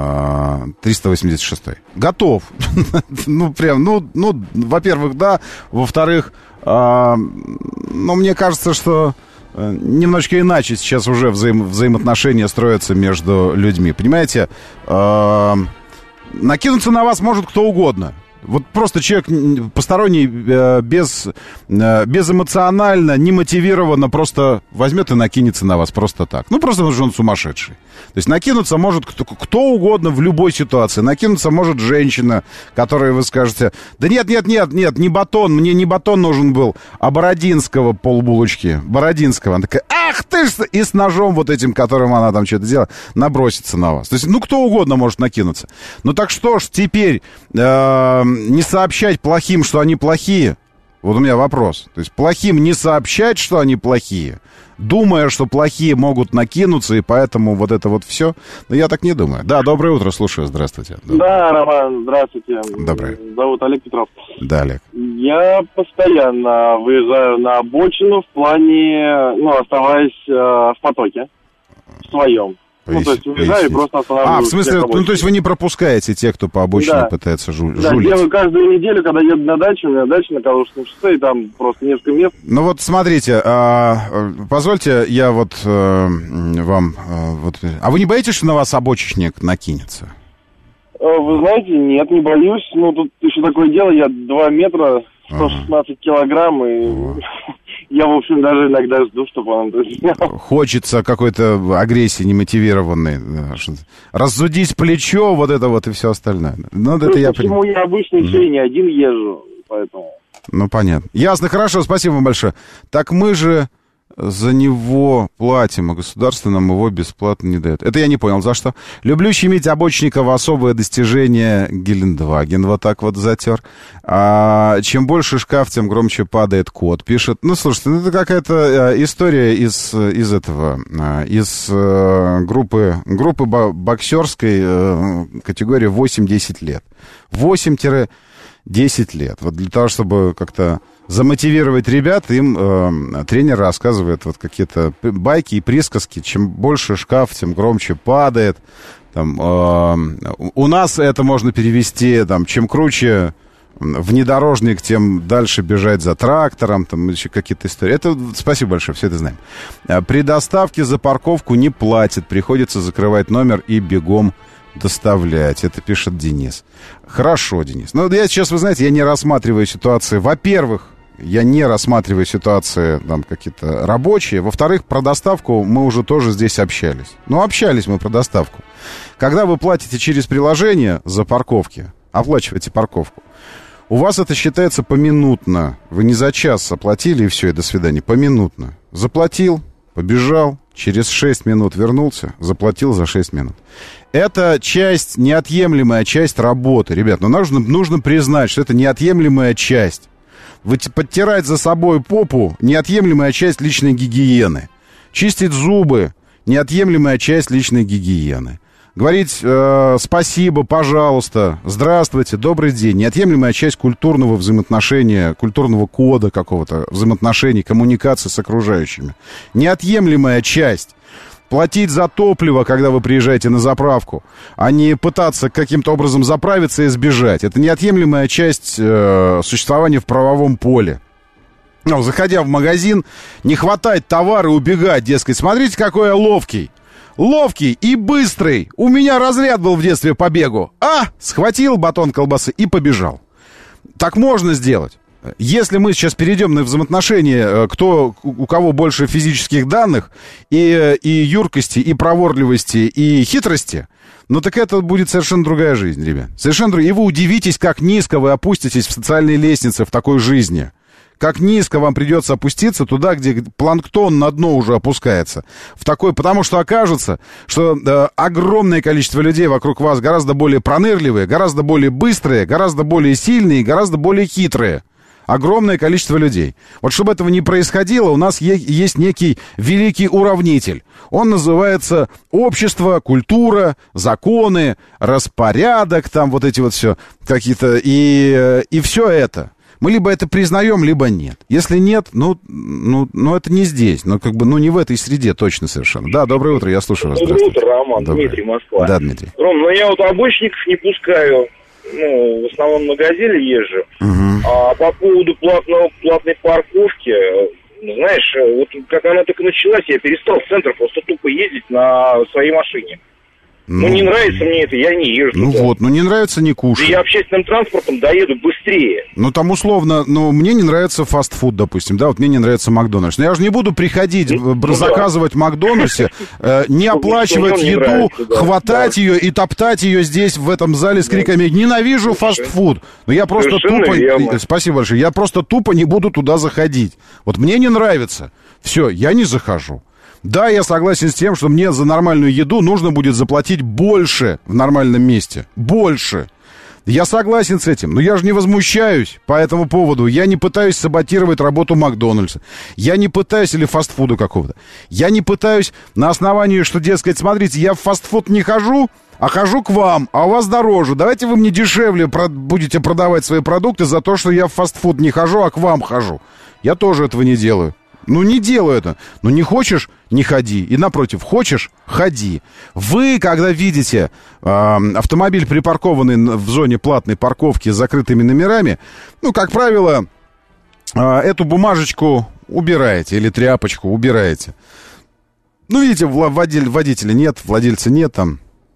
триста восемьдесят шестой. Готов. Ну, прям, ну, ну, во-первых, да. Во-вторых, ну, мне кажется, что немножечко иначе сейчас уже взаим, взаимоотношения строятся между людьми. Понимаете, э, накинуться на вас может кто угодно. Вот просто человек посторонний, э, без, э, безэмоционально, немотивированно просто возьмет и накинется на вас просто так. Ну, просто потому что он сумасшедший. То есть накинуться может кто, кто угодно в любой ситуации. Накинуться может женщина, которой вы скажете: да нет, нет, нет, нет, не батон, мне не батон нужен был, а Бородинского полбулочки. Бородинского. Она такая: ах ты ж! И с ножом вот этим, которым она там что-то делала, набросится на вас. То есть, ну, кто угодно может накинуться. Ну, так что ж теперь э, не сообщать плохим, что они плохие? Вот у меня вопрос. То есть плохим не сообщать, что они плохие, думая, что плохие могут накинуться, и поэтому вот это вот все. Но я так не думаю. Да, доброе утро, слушаю, здравствуйте. Доброе. Да, Роман, здравствуйте. Доброе. Зовут Олег Петров. Да, Олег. Я постоянно выезжаю на обочину в плане, ну, оставаясь э, в потоке, в своем. Ну, то есть уезжаю и просто останавливаюсь. А, в смысле, ну, то есть вы не пропускаете тех, кто по обочине да. пытается жу- да, жулить? Да, делаю каждую неделю, когда еду на дачу, у меня дача на Калужском шоссе, и там просто несколько мест. Ну вот смотрите, а, позвольте я вот а, вам... А, вот, а вы не боитесь, что на вас обочечник накинется? Вы знаете, нет, не боюсь. Ну, тут еще такое дело, я два метра, сто шестнадцать килограмм, и... О. Я, в общем, даже иногда жду, чтобы он это сделал. Хочется какой-то агрессии немотивированной. Раззудить плечо, вот это вот и все остальное. Ну, это я почему понимаю. Я обычно еще и не один езжу, поэтому... Ну, понятно. Ясно, хорошо, спасибо вам большое. Так мы же за него платим, а государство нам его бесплатно не дает. Это я не понял, за что? Люблю щемить обочников, особое достижение Гелендваген. Вот так вот затер. А чем больше шкаф, тем громче падает кот, пишет. Ну, слушайте, ну, это какая-то история из, из этого, из группы, группы боксерской категории восемь-десять лет. восемь-десять лет. Вот для того, чтобы как-то замотивировать ребят, им э, тренер рассказывает вот какие-то байки и присказки. Чем больше шкаф, тем громче падает. Там, э, у нас это можно перевести, там, чем круче внедорожник, тем дальше бежать за трактором, там еще какие-то истории. Это, спасибо большое, все это знаем. При доставке за парковку не платят, приходится закрывать номер и бегом доставлять. Это пишет Денис. Хорошо, Денис. Ну, я сейчас, вы знаете, я не рассматриваю ситуации. Во-первых, я не рассматриваю ситуации там какие-то рабочие. Во-вторых, про доставку мы уже тоже здесь общались. Ну, общались мы про доставку. Когда вы платите через приложение за парковки, оплачиваете парковку, у вас это считается поминутно. Вы не за час оплатили, и все, и до свидания. Поминутно. Заплатил, побежал, через шесть минут вернулся, заплатил за шесть минут. Это часть, неотъемлемая часть работы, ребят. Но нужно, нужно признать, что это неотъемлемая часть. Вы подтирать за собой попу — неотъемлемая часть личной гигиены. Чистить зубы — неотъемлемая часть личной гигиены. Говорить э, спасибо, пожалуйста, здравствуйте, добрый день — неотъемлемая часть культурного взаимоотношения, культурного кода какого-то, взаимоотношений, коммуникации с окружающими. Неотъемлемая часть платить за топливо, когда вы приезжаете на заправку, а не пытаться каким-то образом заправиться и сбежать. Это неотъемлемая часть э, существования в правовом поле. Ну, заходя в магазин, не хватать товара и убегать, дескать, смотрите, какой я ловкий. Ловкий и быстрый. У меня разряд был в детстве по бегу. А, схватил батон колбасы и побежал. Так можно сделать. Если мы сейчас перейдем на взаимоотношения, кто, у кого больше физических данных, и, и юркости, и проворливости, и хитрости, ну так это будет совершенно другая жизнь, ребят. Совершенно другая. И вы удивитесь, как низко вы опуститесь в социальные лестницы в такой жизни. Как низко вам придется опуститься туда, где планктон на дно уже опускается. В такой, потому что окажется, что э, огромное количество людей вокруг вас гораздо более пронырливые, гораздо более быстрые, гораздо более сильные, гораздо более хитрые. Огромное количество людей. Вот чтобы этого не происходило, у нас е- есть некий великий уравнитель. Он называется общество, культура, законы, распорядок, там вот эти вот все какие-то, и, и все это. Мы либо это признаем, либо нет. Если нет, ну, ну, ну это не здесь, ну, как бы, ну, не в этой среде точно совершенно. Да, доброе утро, я слушаю вас. Доброе утро, Роман, доброе. Дмитрий, Москва. Да, Дмитрий. Ром, ну я вот обычников не пускаю, ну, в основном на «Газели» езжу. Угу. А по поводу платного, платной парковки, знаешь, вот как она только началась, я перестал в центр просто тупо ездить на своей машине. Ну, ну, не нравится мне это, я не езжу. Ну да. Вот, ну не нравится, не кушай. Я общественным транспортом доеду быстрее. Ну там условно, ну мне не нравится фастфуд, допустим, да, вот мне не нравится Макдональдс. Но я же не буду приходить, ну, заказывать в да. Макдональдсе, э, не оплачивать еду, нравится, да. хватать да. ее и топтать ее здесь, в этом зале с криками «Ненавижу фастфуд». Но я просто Совершенно тупо... верно. Спасибо большое. Я просто тупо не буду туда заходить. Вот мне не нравится. Все, я не захожу. Да, я согласен с тем, что мне за нормальную еду нужно будет заплатить больше в нормальном месте. Больше. Я согласен с этим, но я же не возмущаюсь по этому поводу. Я не пытаюсь саботировать работу Макдональдса. Я не пытаюсь, или фастфуда какого-то. Я не пытаюсь на основании, что, дескать, смотрите, я в фастфуд не хожу, а хожу к вам, а у вас дороже. Давайте вы мне дешевле про- будете продавать свои продукты за то, что я в фастфуд не хожу, а к вам хожу. Я тоже этого не делаю. Ну, не делаю это. Ну, не хочешь — не ходи. И, напротив, хочешь — ходи. Вы, когда видите э, автомобиль, припаркованный в зоне платной парковки с закрытыми номерами, ну, как правило, э, эту бумажечку убираете или тряпочку убираете. Ну, видите, водитель, водителя нет, владельца нет там.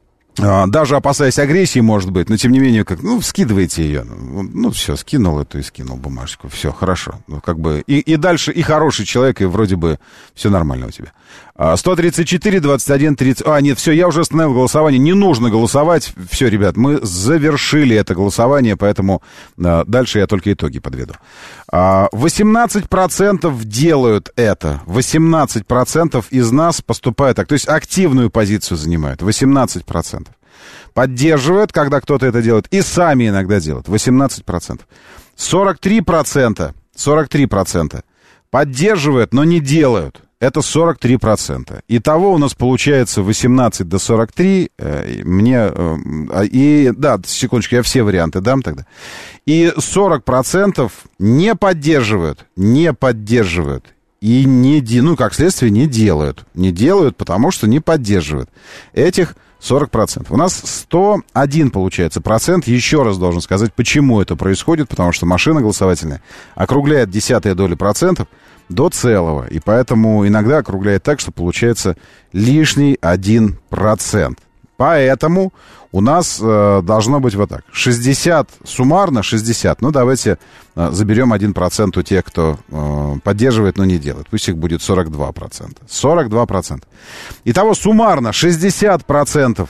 Даже опасаясь агрессии, может быть, но тем не менее, как, ну, скидывайте ее. Ну, все, скинул эту и скинул бумажку. Все, хорошо. Ну, как бы, и, и дальше, и хороший человек, и вроде бы все нормально у тебя. сто тридцать четыре двадцать один тридцать. А, нет, все, я уже остановил голосование. Не нужно голосовать. Все, ребят, мы завершили это голосование, поэтому а, дальше я только итоги подведу. А, восемнадцать процентов делают это. восемнадцать процентов из нас поступают так. То есть активную позицию занимают. восемнадцать процентов. Поддерживают, когда кто-то это делает. И сами иногда делают. восемнадцать процентов. сорок три процента. сорок три процента. Поддерживают, но не делают. Это сорок три процента. Итого у нас получается восемнадцать до сорок три. Э, мне... Э, и, да, секундочку, я все варианты дам тогда. И сорок процентов не поддерживают. Не поддерживают. И не... Ну, как следствие, не делают. Не делают, потому что не поддерживают. Этих сорок процентов. У нас сто один, получается, процент. Еще раз должен сказать, почему это происходит. Потому что машина голосовательная округляет десятые доли процентов до целого. И поэтому иногда округляет так, что получается лишний один процент. Поэтому у нас э, должно быть вот так. шестьдесят суммарно, шестьдесят. Ну, давайте э, заберем один процент у тех, кто э, поддерживает, но не делает. Пусть их будет сорок два процента. сорок два процента. Итого суммарно шестьдесят процентов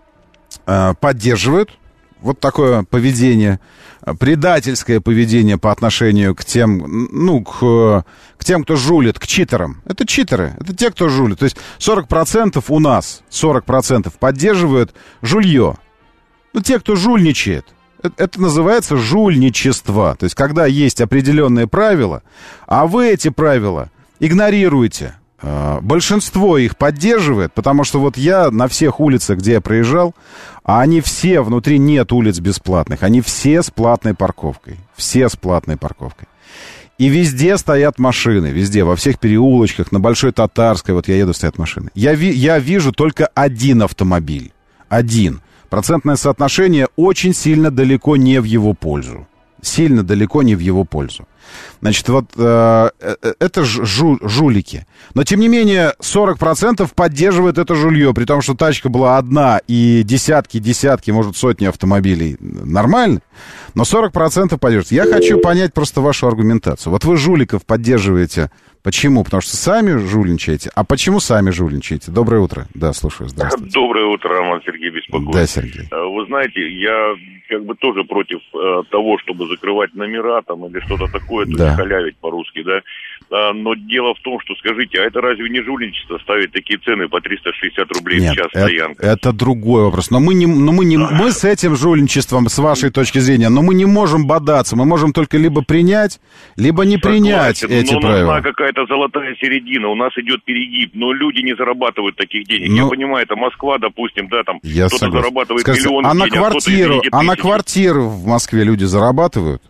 э, поддерживают вот такое поведение, предательское поведение по отношению к тем, ну, к, к тем, кто жулит, к читерам. Это читеры, это те, кто жулит. То есть сорок процентов у нас, сорок процентов поддерживают жулье. Ну, те, кто жульничает. Это, это называется жульничество. То есть когда есть определенные правила, а вы эти правила игнорируете. Большинство их поддерживает, потому что вот я на всех улицах, где я проезжал, а они все, внутри нет улиц бесплатных, они все с платной парковкой, все с платной парковкой. И везде стоят машины, везде, во всех переулочках, на Большой Татарской, вот я еду, стоят машины. Я, ви, я вижу только один автомобиль, один. Процентное соотношение очень сильно далеко не в его пользу. Сильно далеко не в его пользу. Значит, вот э, это жу, жулики. Но, тем не менее, сорок процентов поддерживает это жулье, при том, что тачка была одна, и десятки, десятки, может, сотни автомобилей нормально, но сорок процентов поддерживает. Я хочу понять просто вашу аргументацию. Вот вы жуликов поддерживаете. Почему? Потому что сами жульничаете. А почему сами жульничаете? Доброе утро. Да, слушаю, здравствуйте. Доброе утро, Роман, Сергей беспокоит. Да, Сергей. Вы знаете, я как бы тоже против э, того, чтобы закрывать номера там или что-то такое, то да. есть халявить по-русски, да. А, но дело в том, что, скажите, а это разве не жульничество ставить такие цены по триста шестьдесят рублей Нет, в час это, стоянка? это другой вопрос. Но мы не, но мы не, мы с этим жульничеством, с вашей точки зрения, но мы не можем бодаться. Мы можем только либо принять, либо не принять Согласен, эти но правила. Нужна какая-то золотая середина. У нас идет перегиб, но люди не зарабатывают таких денег. Ну, я понимаю, это Москва, допустим, да, там я кто-то согласен. зарабатывает Скажите, миллион а на денег, квартиру, а, а на квартиру в Москве люди зарабатывают?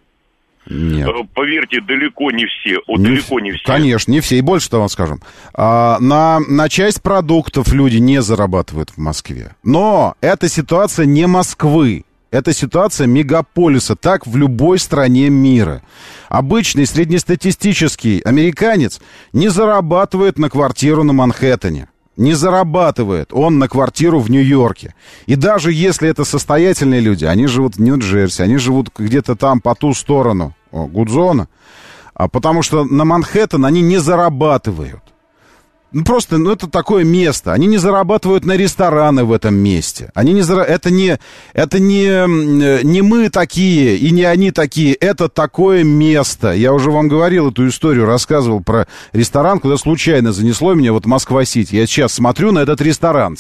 Нет. Поверьте, далеко не все. О, не далеко в... не все. Конечно, не все. И больше того вам скажем. А, на, на часть продуктов люди не зарабатывают в Москве. Но эта ситуация не Москвы. Это ситуация мегаполиса. Так в любой стране мира. Обычный среднестатистический американец не зарабатывает на квартиру на Манхэттене. Не зарабатывает он на квартиру в Нью-Йорке. И даже если это состоятельные люди, они живут в Нью-Джерси, они живут где-то там по ту сторону о, Гудзона, а потому что на Манхэттен они не зарабатывают. Ну, просто, ну, это такое место. Они не зарабатывают на рестораны в этом месте. Они не зара... Это, не, это не, не мы такие и не они такие. Это такое место. Я уже вам говорил эту историю, рассказывал про ресторан, куда случайно занесло меня, вот Москва-Сити. Я сейчас смотрю на этот ресторан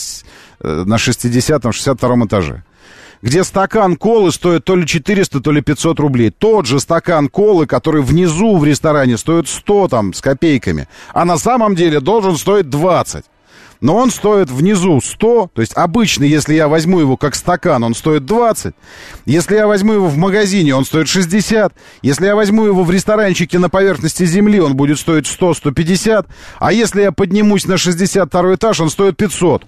на шестидесятом, шестьдесят втором этаже, где стакан колы стоит то ли четыреста, то ли пятьсот рублей. Тот же стакан колы, который внизу в ресторане стоит сто там с копейками, а на самом деле должен стоить двадцать. Но он стоит внизу сто, то есть обычно, если я возьму его как стакан, он стоит двадцать. Если я возьму его в магазине, он стоит шестьдесят. Если я возьму его в ресторанчике на поверхности земли, он будет стоить сто - сто пятьдесят. А если я поднимусь на шестьдесят второй этаж, он стоит пятьсот.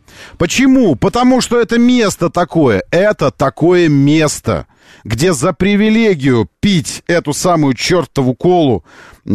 Почему? Потому что это место такое. Это такое место, где за привилегию пить эту самую чертову колу э,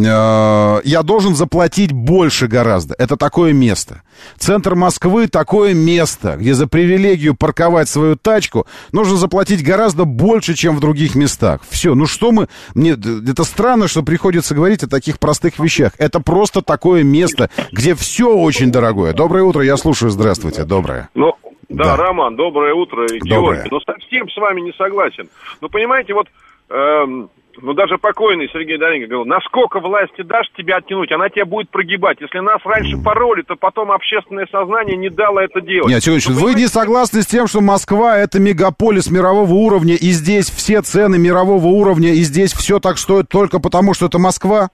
я должен заплатить больше гораздо. Это такое место. Центр Москвы такое место, где за привилегию парковать свою тачку нужно заплатить гораздо больше, чем в других местах. Все, ну что мы... Мне, это странно, что приходится говорить о таких простых вещах. Это просто такое место, где все очень дорогое. Доброе утро, я слушаю. Здравствуйте, доброе. Ну, да, Да. Роман, доброе утро, Доброе. Георгий. Ну, совсем с вами не согласен. Ну, понимаете, вот, эм, ну, даже покойный Сергей Даненко говорил, насколько власти дашь тебя оттянуть, она тебя будет прогибать. Если нас раньше пороли, то потом общественное сознание не дало это делать. Нет, секундочку, Ну, вы понимаете, не согласны с тем, что Москва — это мегаполис мирового уровня, и здесь все цены мирового уровня, и здесь все так стоит только потому, что это Москва?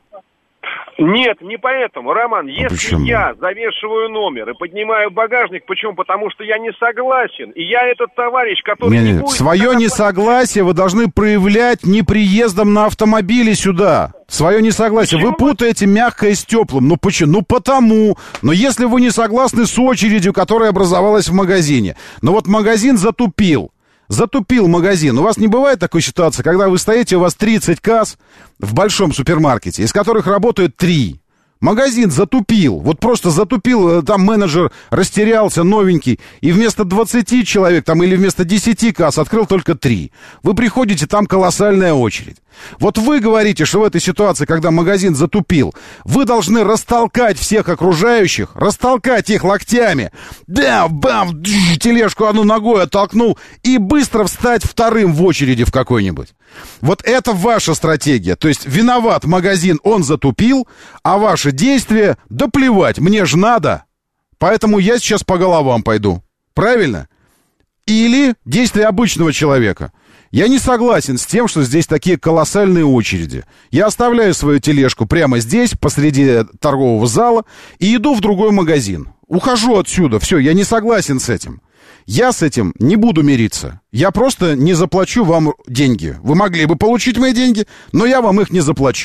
Нет, не поэтому, Роман. Если почему? я завешиваю номер и поднимаю багажник, почему? Потому что я не согласен. И я этот товарищ, который Не, не, не не. будет... Свое несогласие вы должны проявлять не приездом на автомобиле сюда. Свое несогласие. Вы путаете мягкое с теплым. Ну почему? Ну потому. Но если вы не согласны с очередью, которая образовалась в магазине. Ну вот магазин затупил. Затупил магазин. У вас не бывает такой ситуации, когда вы стоите, у вас тридцать касс в большом супермаркете, из которых работают три. Магазин затупил, вот просто затупил, там менеджер растерялся, новенький, и вместо двадцати человек, там, или вместо десяти касс открыл только три. Вы приходите, там колоссальная очередь. Вот вы говорите, что в этой ситуации, когда магазин затупил, вы должны растолкать всех окружающих, растолкать их локтями, да, бам, тележку одну ногой оттолкнул, и быстро встать вторым в очереди в какой-нибудь. Вот это ваша стратегия. То есть виноват магазин, он затупил, а ваше действие, да плевать, мне же надо. Поэтому я сейчас по головам пойду. Правильно? Или действие обычного человека. Я не согласен с тем, что здесь такие колоссальные очереди. Я оставляю свою тележку прямо здесь, посреди торгового зала, и иду в другой магазин. Ухожу отсюда, все, я не согласен с этим. Я с этим не буду мириться. Я просто не заплачу вам деньги. Вы могли бы получить мои деньги, но я вам их не заплачу.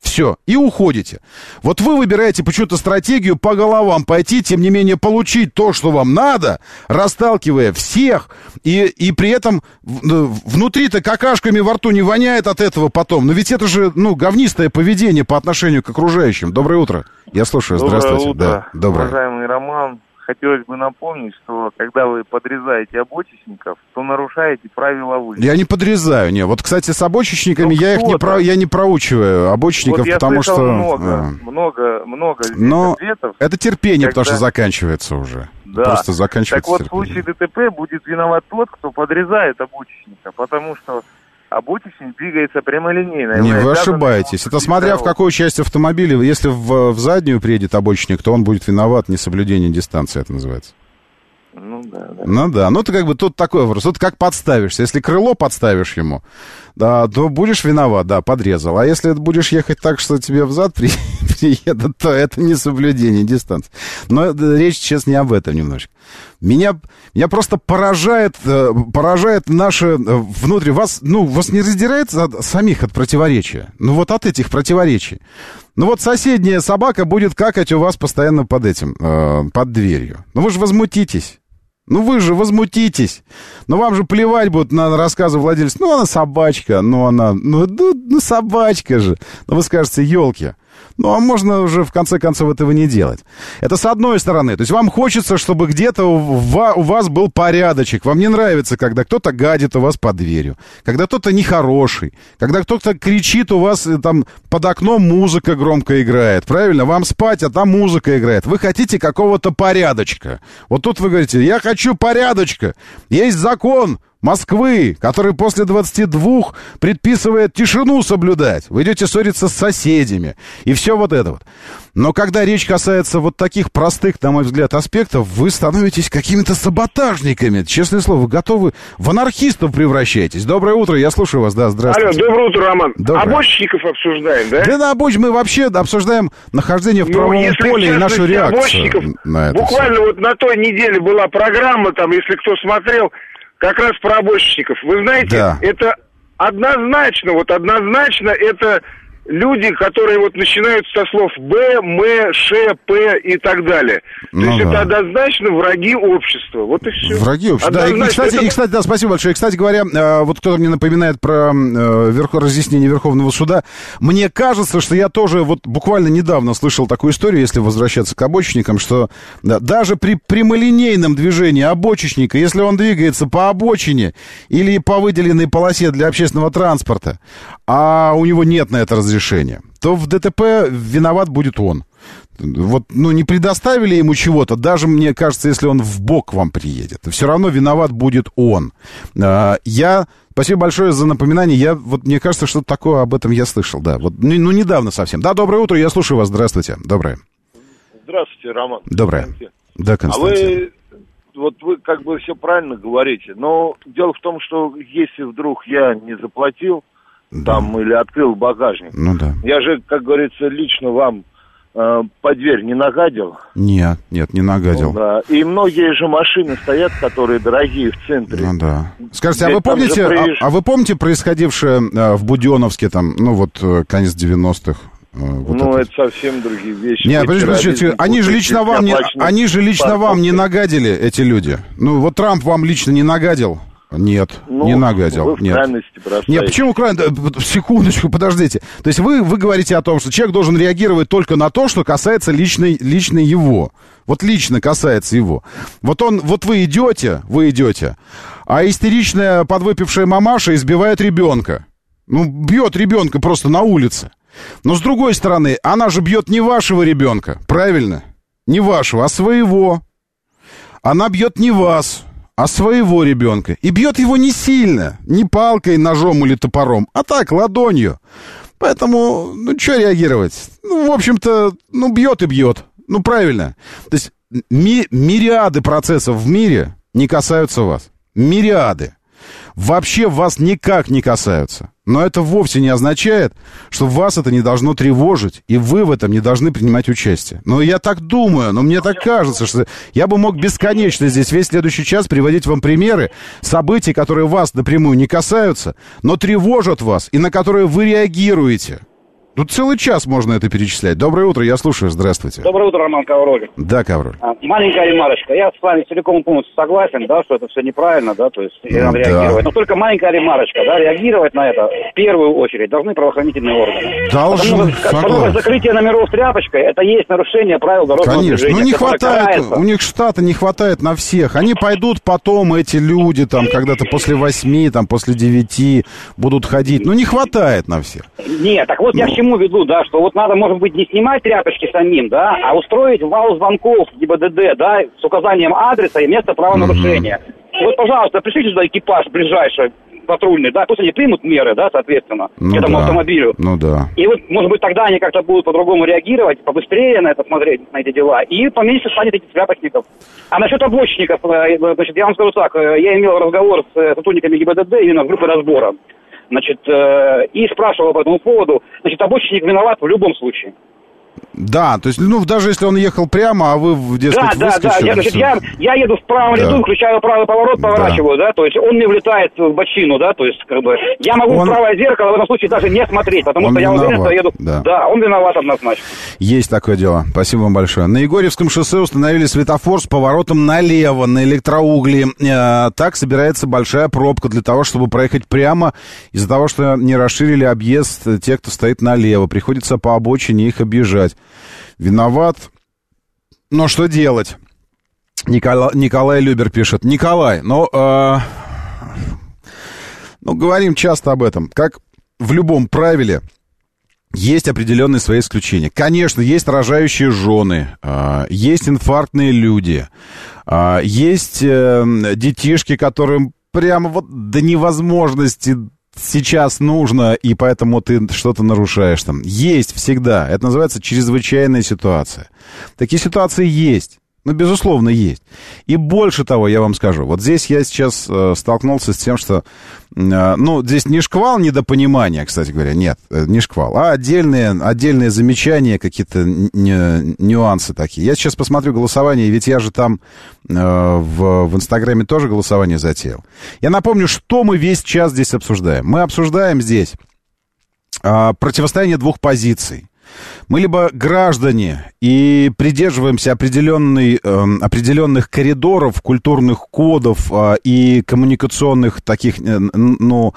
Все, и уходите. Вот вы выбираете почему-то стратегию по головам пойти, тем не менее получить то, что вам надо, расталкивая всех, и, и при этом внутри-то какашками во рту не воняет от этого потом. Но ведь это же, ну, говнистое поведение по отношению к окружающим. Доброе утро. Я слушаю. Доброе Здравствуйте. Утро. Да, доброе. Уважаемый Роман, хотелось бы напомнить, что когда вы подрезаете обочечников, то нарушаете правила улицы. Я не подрезаю, не. Вот, кстати, с обочечниками ну, я их не, про, я не проучиваю, обочечников, вот я потому слышал что... много, а. много, много здесь Но ответов. это терпение, когда... потому что заканчивается уже. Да. Просто заканчивается Так вот, терпение. в случае ДТП будет виноват тот, кто подрезает обочечника, потому что обочечник двигается прямолинейно. Не, вы ошибаетесь. Это смотря в какую часть автомобиля. Если в, в заднюю приедет обочечник, то он будет виноват, несоблюдение дистанции, это называется. Ну да, да. Ну да, ну это как бы тут такой вопрос. Тут как подставишься. Если крыло подставишь ему, да, то будешь виноват, да, подрезал. А если будешь ехать так, что тебе взад при... приедут, то это не соблюдение дистанции. Но речь сейчас не об этом немножечко. Меня, меня просто поражает, поражает наше внутри. Вас, ну, вас не раздирает от, самих от противоречия? Ну вот от этих противоречий. Ну вот соседняя собака будет какать у вас постоянно под этим, э, под дверью. Ну вы же возмутитесь. Ну вы же возмутитесь. Ну вам же плевать будут на рассказы владельца. Ну она собачка, ну она, ну, ну, ну собачка же. Ну вы скажете, елки. Ну, а можно уже, в конце концов, этого не делать. Это с одной стороны. То есть вам хочется, чтобы где-то у вас был порядочек. Вам не нравится, когда кто-то гадит у вас под дверью, когда кто-то нехороший, когда кто-то кричит у вас, там, под окном музыка громко играет. Правильно? Вам спать, а там музыка играет. Вы хотите какого-то порядочка. Вот тут вы говорите, я хочу порядочка. Есть закон Москвы, который после двадцати двух предписывает тишину соблюдать. Вы идете ссориться с соседями. И все вот это вот. Но когда речь касается вот таких простых, на мой взгляд, аспектов, вы становитесь какими-то саботажниками. Честное слово, вы готовы в анархистов превращаетесь. Доброе утро, я слушаю вас. Да, здравствуйте. Алло, доброе утро, Роман. Доброе. Обочечников обсуждаем, да? Да, на обоч мы вообще обсуждаем нахождение в ну, правовом поле и нашу реакцию на это. Буквально все. Вот на той неделе была программа, там, если кто смотрел, как раз про обочечников. Вы знаете, да. Это однозначно, вот однозначно это люди, которые вот начинают со слов Б, М, Ш, П и так далее. То ну есть да. это однозначно враги общества. Вот и все. Враги общества. Да, и, кстати, это... и, кстати, да, спасибо большое. И, кстати говоря, вот кто-то мне напоминает про верх... разъяснение Верховного суда. Мне кажется, что я тоже вот буквально недавно слышал такую историю, если возвращаться к обочечникам, что да, даже при прямолинейном движении обочечника, если он двигается по обочине или по выделенной полосе для общественного транспорта, а у него нет на это разрешения, то в ДТП виноват будет он. Вот, ну, не предоставили ему чего-то, даже, мне кажется, если он вбок к вам приедет, все равно виноват будет он. Я... Спасибо большое за напоминание. Я, вот, мне кажется, что-то такое об этом я слышал, да. Вот, ну, ну, недавно совсем. Да, доброе утро, я слушаю вас. Здравствуйте. Доброе. Здравствуйте, Роман. Доброе. Да, Константин. А вы, вот вы как бы все правильно говорите, но дело в том, что если вдруг я не заплатил, да. там, или открыл багажник, ну да. я же, как говорится, лично вам э, под дверь не нагадил. Нет, нет, не нагадил. Ну, да. И многие же машины стоят, которые дорогие в центре. Ну да. Скажите, а вы помните, приезж... а, а вы помните происходившее э, в Буденновске, там, ну вот, э, конец девяностых? Вот ну, это. это совсем другие вещи. Не, подождите, они же лично вам не, они же лично вам не нагадили, эти люди. Ну, вот Трамп вам лично не нагадил? Нет, ну, не нагадил. Вы в Нет. крайности бросаете. Нет, почему крайность? Секундочку, подождите. То есть вы, вы говорите о том, что человек должен реагировать только на то, что касается личной, личной его. Вот лично касается его. Вот он, вот вы идете, вы идете, а истеричная подвыпившая мамаша избивает ребенка. Ну, бьет ребенка просто на улице. Но с другой стороны, она же бьет не вашего ребенка, правильно? Не вашего, а своего. Она бьет не вас, а своего ребенка. И бьет его не сильно, не палкой, ножом или топором, а так, ладонью. Поэтому, ну, что реагировать? Ну, в общем-то, ну, бьет и бьет. Ну, правильно. То есть ми- мириады процессов в мире не касаются вас. Мириады. Вообще вас никак не касаются. Но это вовсе не означает, что вас это не должно тревожить, и вы в этом не должны принимать участие. Но я так думаю, но мне так кажется, что я бы мог бесконечно здесь весь следующий час приводить вам примеры событий, которые вас напрямую не касаются, но тревожат вас, и на которые вы реагируете. Тут целый час можно это перечислять. Доброе утро, я слушаю, здравствуйте. Доброе утро, Роман Ковроль. Да, Ковроль. А, маленькая ремарочка. Я с вами целиком и полностью согласен, да, что это все неправильно, да, то есть надо да. реагировать. Но только маленькая ремарочка, да, реагировать на это в первую очередь должны правоохранительные органы. Должны, потому что закрытие номеров тряпочкой, это есть нарушение правил дорожного Конечно, движения. ну не хватает, у них штата не хватает на всех. Они пойдут потом, эти люди, там, когда-то после восьми, там, после девяти будут ходить. Ну не хватает на всех. Нет, так вот ну. я к чему веду, да, что вот надо, может быть, не снимать тряпочки самим, да, а устроить вал звонков ГИБДД, да, с указанием адреса и места правонарушения. Mm-hmm. Вот, пожалуйста, пришлите сюда экипаж ближайший, патрульный, да, пусть они примут меры, да, соответственно, ну к этому да. автомобилю. Ну да. И вот, может быть, тогда они как-то будут по-другому реагировать, побыстрее на это смотреть, на эти дела, и поменьше станет этих тряпочников. А насчет обочинников, значит, я вам скажу так, я имел разговор с сотрудниками ГИБДД именно в группе разбора, значит, и спрашивал по этому поводу, значит, обочинник виноват в любом случае. Да, то есть, ну, даже если он ехал прямо, а вы, дескать, да, выскочили... Да, да, я, значит, я, я еду в правом да. ряду, включаю правый поворот, поворачиваю, да. да, то есть он не влетает в бочину, да, то есть, как бы, я могу он... в правое зеркало в этом случае даже не смотреть, потому он что виноват. Я уверен, что я еду... Да. да, он виноват однозначно. Есть такое дело, спасибо вам большое. На Егорьевском шоссе установили светофор с поворотом налево на электроугли. Э, так собирается большая пробка для того, чтобы проехать прямо, из-за того, что не расширили объезд тех, кто стоит налево. Приходится по обочине их объезжать. Виноват. Но что делать? Никола... Николай Любер пишет. Николай, ну, э... ну, говорим часто об этом. Как в любом правиле есть определенные свои исключения. Конечно, есть рожающие жены, э... есть инфарктные люди, э... есть э... детишки, которым прямо вот до невозможности... сейчас нужно, и поэтому ты что-то нарушаешь там. Есть всегда. Это называется чрезвычайная ситуация. Такие ситуации есть. Ну, безусловно, есть. И больше того, я вам скажу. Вот здесь я сейчас э, столкнулся с тем, что... Э, ну, здесь не шквал недопонимания, кстати говоря. Нет, не шквал. А отдельные, отдельные замечания, какие-то н- нюансы такие. Я сейчас посмотрю голосование, ведь я же там э, в, в Инстаграме тоже голосование затеял. Я напомню, что мы весь час здесь обсуждаем. Мы обсуждаем здесь э, противостояние двух позиций. Мы либо граждане и придерживаемся определенной, э, определенных коридоров, культурных кодов э, и коммуникационных таких, э, ну,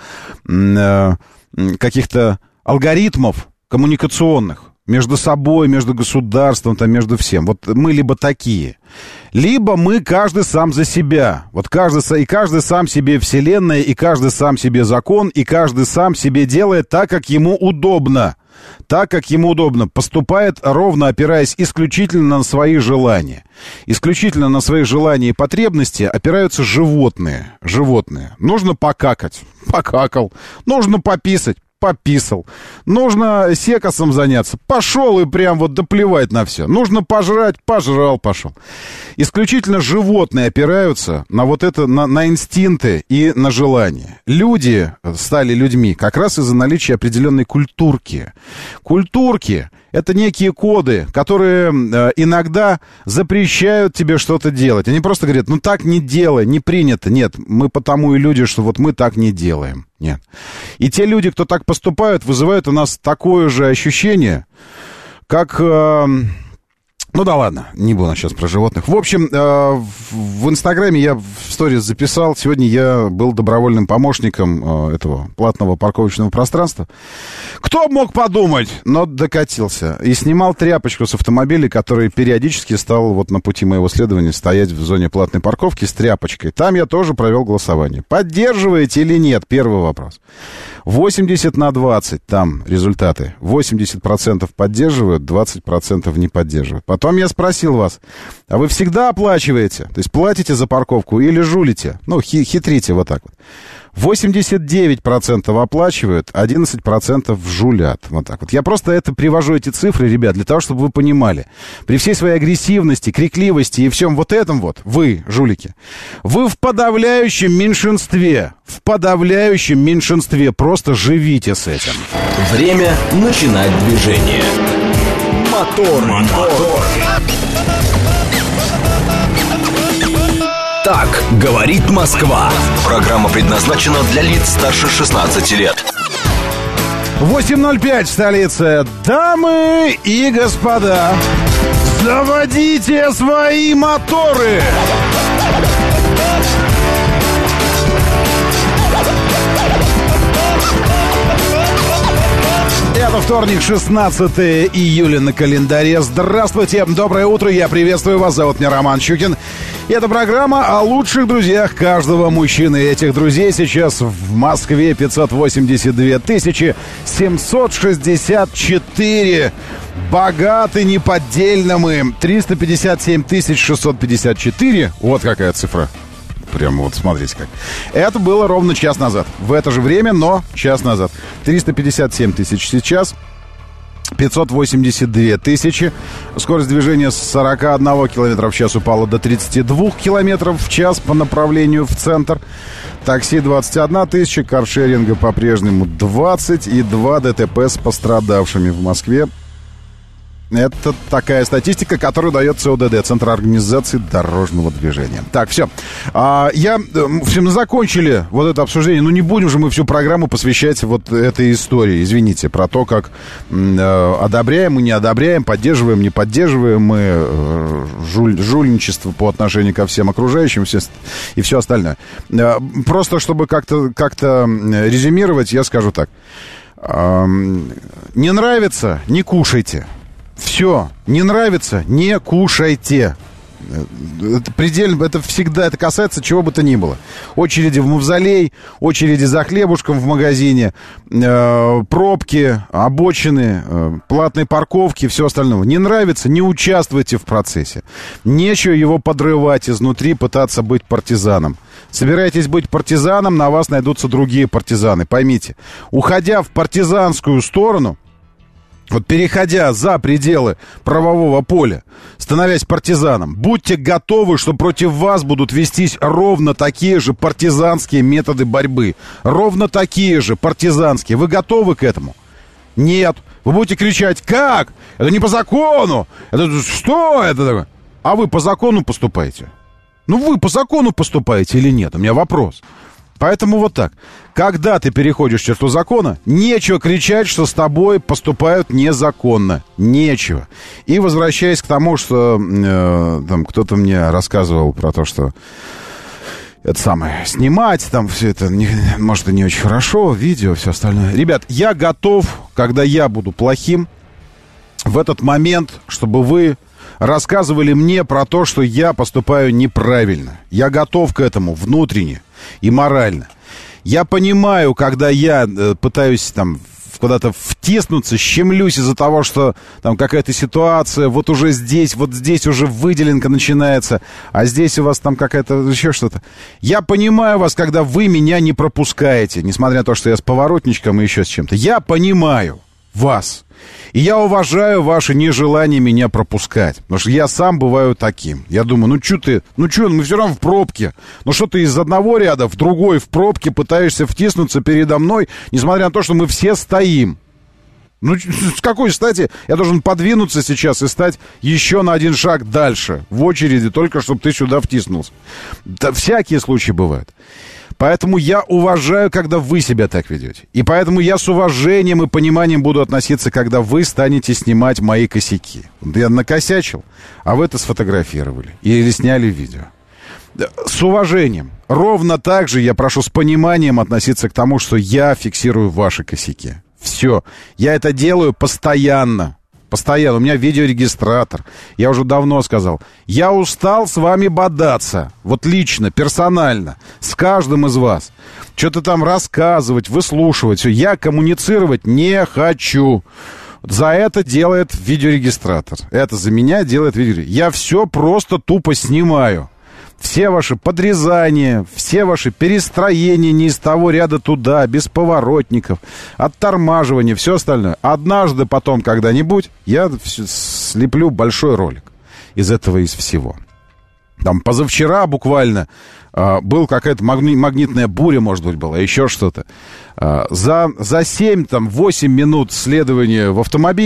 э, каких-то алгоритмов коммуникационных между собой, между государством, там, между всем. Вот мы либо такие, либо мы каждый сам за себя. Вот каждый, и каждый сам себе вселенная, и каждый сам себе закон, и каждый сам себе делает так, как ему удобно. Так, как ему удобно, поступает ровно опираясь исключительно на свои желания. Исключительно на свои желания и потребности опираются животные. Животные. Нужно покакать. Покакал. Нужно пописать. Пописал. Нужно секосом заняться. Пошел и прям вот доплевать на все. Нужно пожрать. Пожрал, пошел. Исключительно животные опираются на вот это, на, на инстинкты и на желания. Люди стали людьми как раз из-за наличия определенной культурки. Культурки — это некие коды, которые э, иногда запрещают тебе что-то делать. Они просто говорят, ну так не делай, не принято. Нет, мы потому и люди, что вот мы так не делаем. Нет. И те люди, кто так поступают, вызывают у нас такое же ощущение, как... Э, ну да ладно, не буду сейчас про животных. В общем, э, в Инстаграме я в сторис записал. Сегодня я был добровольным помощником э, этого платного парковочного пространства. Кто мог подумать, но докатился. И снимал тряпочку с автомобиля, который периодически стал вот на пути моего следования стоять в зоне платной парковки с тряпочкой. Там я тоже провел голосование. Поддерживаете или нет? Первый вопрос. восемьдесят на двадцать там результаты. восемьдесят процентов поддерживают, двадцать процентов не поддерживают. Потом я спросил вас, а вы всегда оплачиваете? То есть платите за парковку или жулите? Ну, хитрите вот так вот. восемьдесят девять процентов оплачивают, одиннадцать процентов жулят. Вот так вот. Я просто это привожу, эти цифры, ребят, для того, чтобы вы понимали. При всей своей агрессивности, крикливости и всем вот этом вот, вы, жулики, вы в подавляющем меньшинстве. В подавляющем меньшинстве. Просто живите с этим. Время начинать движение. Мотор, мотор. Так говорит Москва. Программа предназначена для лиц старше шестнадцати лет. восемь ноль пять в столице. Дамы и господа, заводите свои моторы! Это вторник, шестнадцатое июля на календаре. Здравствуйте, доброе утро, я приветствую вас, зовут меня Роман Щукин. И это программа о лучших друзьях каждого мужчины. Этих друзей сейчас в Москве пятьсот восемьдесят две тысячи семьсот шестьдесят четыре. Богаты, неподдельно мы. триста пятьдесят семь тысяч шестьсот пятьдесят четыре. Вот какая цифра. Прямо вот, смотрите как. Это было ровно час назад. В это же время, но час назад. триста пятьдесят семь тысяч сейчас. пятьсот восемьдесят две тысячи. Скорость движения с сорок один километра в час упала до тридцать два километров в час по направлению в центр. Такси двадцать одна тысяча. Каршеринга по-прежнему двадцать. И два ДТП с пострадавшими в Москве. Это такая статистика, которую дает ЦОДД, Центр организации дорожного движения. Так, все. А, я, в общем, закончили вот это обсуждение. Ну, не будем же мы всю программу посвящать вот этой истории. Извините, про то, как э, одобряем мы, не одобряем, поддерживаем, не поддерживаем мы э, жуль, жульничество по отношению ко всем окружающим все, и все остальное. Э, просто, чтобы как-то, как-то резюмировать, я скажу так. Э, не нравится — не кушайте. Все, не нравится — не кушайте. Это предельно, это всегда, это касается чего бы то ни было. Очереди в мавзолей, очереди за хлебушком в магазине, э, пробки, обочины, э, платные парковки, все остальное. Не нравится — не участвуйте в процессе. Нечего его подрывать изнутри, пытаться быть партизаном. Собираетесь быть партизаном, на вас найдутся другие партизаны. Поймите, уходя в партизанскую сторону, вот переходя за пределы правового поля, становясь партизаном, будьте готовы, что против вас будут вестись ровно такие же партизанские методы борьбы. Ровно такие же партизанские. Вы готовы к этому? Нет. Вы будете кричать: как? Это не по закону! Это что это такое? А вы по закону поступаете? Ну вы по закону поступаете или нет? У меня вопрос. Поэтому вот так. Когда ты переходишь черту закона, нечего кричать, что с тобой поступают незаконно. Нечего. И возвращаясь к тому, что э, там кто-то мне рассказывал про то, что это самое, снимать там все это, не, может, и не очень хорошо, видео, все остальное. Ребят, я готов, когда я буду плохим, в этот момент, чтобы вы рассказывали мне про то, что я поступаю неправильно. Я готов к этому внутренне и морально. Я понимаю, когда я э, пытаюсь там куда-то втиснуться, щемлюсь из-за того, что там какая-то ситуация, вот уже здесь, вот здесь уже выделенка начинается, а здесь у вас там какая-то еще что-то. Я понимаю вас, когда вы меня не пропускаете, несмотря на то, что я с поворотничком и еще с чем-то. Я понимаю вас. И я уважаю ваше нежелание меня пропускать. Потому что я сам бываю таким. Я думаю, ну что ты, ну что, мы все равно в пробке. Ну что ты из одного ряда в другой в пробке пытаешься втиснуться передо мной, несмотря на то, что мы все стоим. Ну, с какой стати я должен подвинуться сейчас и стать еще на один шаг дальше в очереди, только чтобы ты сюда втиснулся? Да, всякие случаи бывают. Поэтому я уважаю, когда вы себя так ведете. И поэтому я с уважением и пониманием буду относиться, когда вы станете снимать мои косяки. Я накосячил, а вы это сфотографировали или сняли видео. С уважением. Ровно так же я прошу с пониманием относиться к тому, что я фиксирую ваши косяки. Все. Я это делаю постоянно. Постоянно. У меня видеорегистратор. Я уже давно сказал. Я устал с вами бодаться. Вот лично, персонально. С каждым из вас. Что-то там рассказывать, выслушивать. Все. Я коммуницировать не хочу. За это делает видеорегистратор. Это за меня делает видеорегистратор. Я все просто тупо снимаю. Все ваши подрезания, все ваши перестроения не из того ряда туда, без поворотников, оттормаживания, все остальное. Однажды потом, когда-нибудь, я слеплю большой ролик из этого, из всего. Там позавчера буквально э, был какая-то магни- магнитная буря, может быть, была, еще что-то. Э, за, за семь-восемь минут следования в автомобиле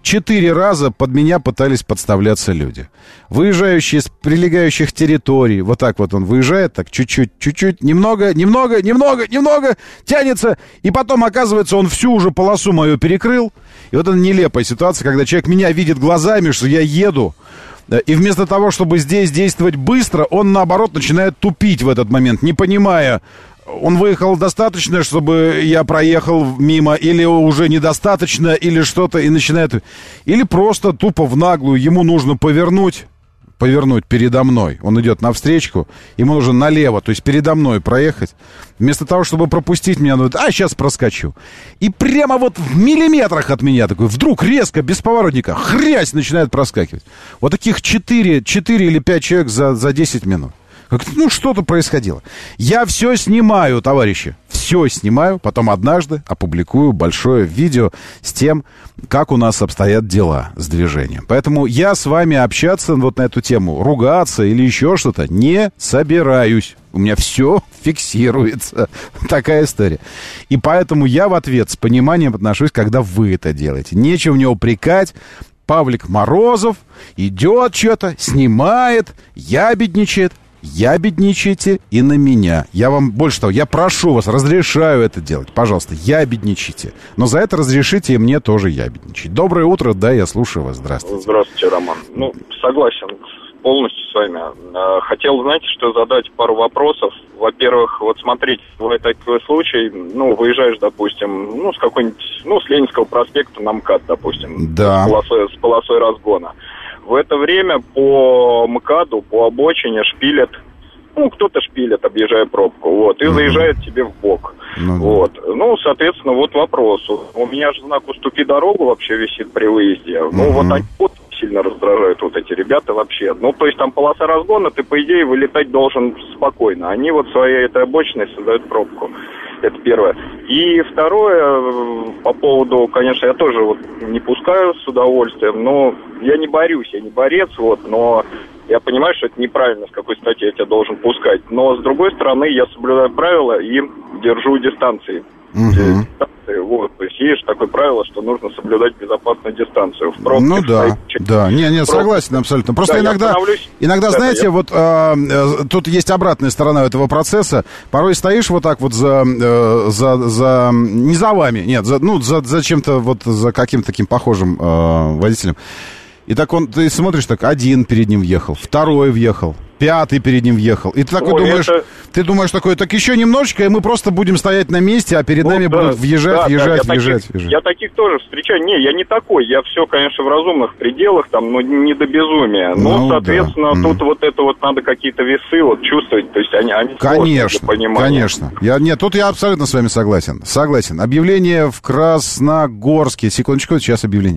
четыре раза под меня пытались подставляться люди. Выезжающие с прилегающих территорий. Вот так вот он выезжает, так чуть-чуть, чуть-чуть, немного, немного, немного, немного, тянется. И потом, оказывается, он всю уже полосу мою перекрыл. И вот это нелепая ситуация, когда человек меня видит глазами, что я еду. И вместо того, чтобы здесь действовать быстро, он, наоборот, начинает тупить в этот момент, не понимая, он выехал достаточно, чтобы я проехал мимо, или уже недостаточно, или что-то, и начинает... Или просто тупо в наглую ему нужно повернуть, повернуть передо мной. Он идет навстречку, ему нужно налево, то есть передо мной проехать. Вместо того, чтобы пропустить меня, он говорит, а, сейчас проскочу. И прямо вот в миллиметрах от меня такой, вдруг резко, без поворотника, хрясь, начинает проскакивать. Вот таких четыре, четыре или пять человек за, за десять минут. Как, ну, что-то происходило. Я все снимаю, товарищи. Все снимаю. Потом однажды опубликую большое видео с тем, как у нас обстоят дела с движением. Поэтому я с вами общаться вот на эту тему, ругаться или еще что-то не собираюсь. У меня все фиксируется. Такая история. И поэтому я в ответ с пониманием отношусь, когда вы это делаете. Нечего мне упрекать. Павлик Морозов идет что-то, снимает, ябедничает. Ябедничайте и на меня. Я вам, больше того, я прошу вас, разрешаю это делать. Пожалуйста, ябедничайте. Но за это разрешите и мне тоже ябедничать. Доброе утро, да, я слушаю вас. Здравствуйте. Здравствуйте, Роман. Ну, согласен полностью с вами. Хотел, знаете, что задать пару вопросов. Во-первых, вот смотрите, бывает такой случай, ну, выезжаешь, допустим, ну, с какой-нибудь, ну, с Ленинского проспекта на МКАД, допустим, да. с полосой, с полосой разгона. В это время по МКАДу, по обочине шпилят, ну, кто-то шпилит, объезжая пробку, вот, и mm-hmm. заезжает тебе в бок. Mm-hmm. Вот. Ну, соответственно, вот вопрос. У меня же знак «Уступи дорогу» вообще висит при выезде. Mm-hmm. Ну, вот они вот сильно раздражают, вот эти ребята вообще. Ну, то есть там полоса разгона, ты, по идее, вылетать должен спокойно. Они вот своей этой обочиной создают пробку. Это первое. И второе, по поводу, конечно, я тоже вот не пускаю с удовольствием, но я не борюсь, я не борец, вот, но я понимаю, что это неправильно, с какой стати я тебя должен пускать. Но, с другой стороны, я соблюдаю правила и держу дистанции. Угу. Вот, то есть есть такое правило, что нужно соблюдать безопасную дистанцию. В пробке, ну да, стоит... да, не, не, согласен абсолютно. Просто да, иногда, иногда, да, знаете, я... вот э, э, тут есть обратная сторона этого процесса. Порой стоишь вот так вот за, э, за, за не за вами, нет, за, ну за, за чем-то вот за каким-то таким похожим э, водителем. И так он, ты смотришь, так один перед ним въехал, второй въехал, пятый перед ним въехал. И ты такой Ой, думаешь, это... ты думаешь такой, так еще немножечко, и мы просто будем стоять на месте, а перед ну, нами да, будут въезжать, да, въезжать, да, въезжать, таких, въезжать. Я таких тоже встречаю. Не, я не такой. Я все, конечно, в разумных пределах, там, но не до безумия. Но, ну, соответственно, да. тут mm. вот это вот надо какие-то весы вот чувствовать. То есть они, они конечно, конечно. Я, нет, тут я абсолютно с вами согласен. Согласен. Объявление в Красногорске. Секундочку, сейчас объявление.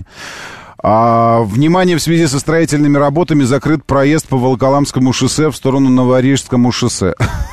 А, внимание, в связи со строительными работами закрыт проезд по Волоколамскому шоссе в сторону Новорижскому шоссе.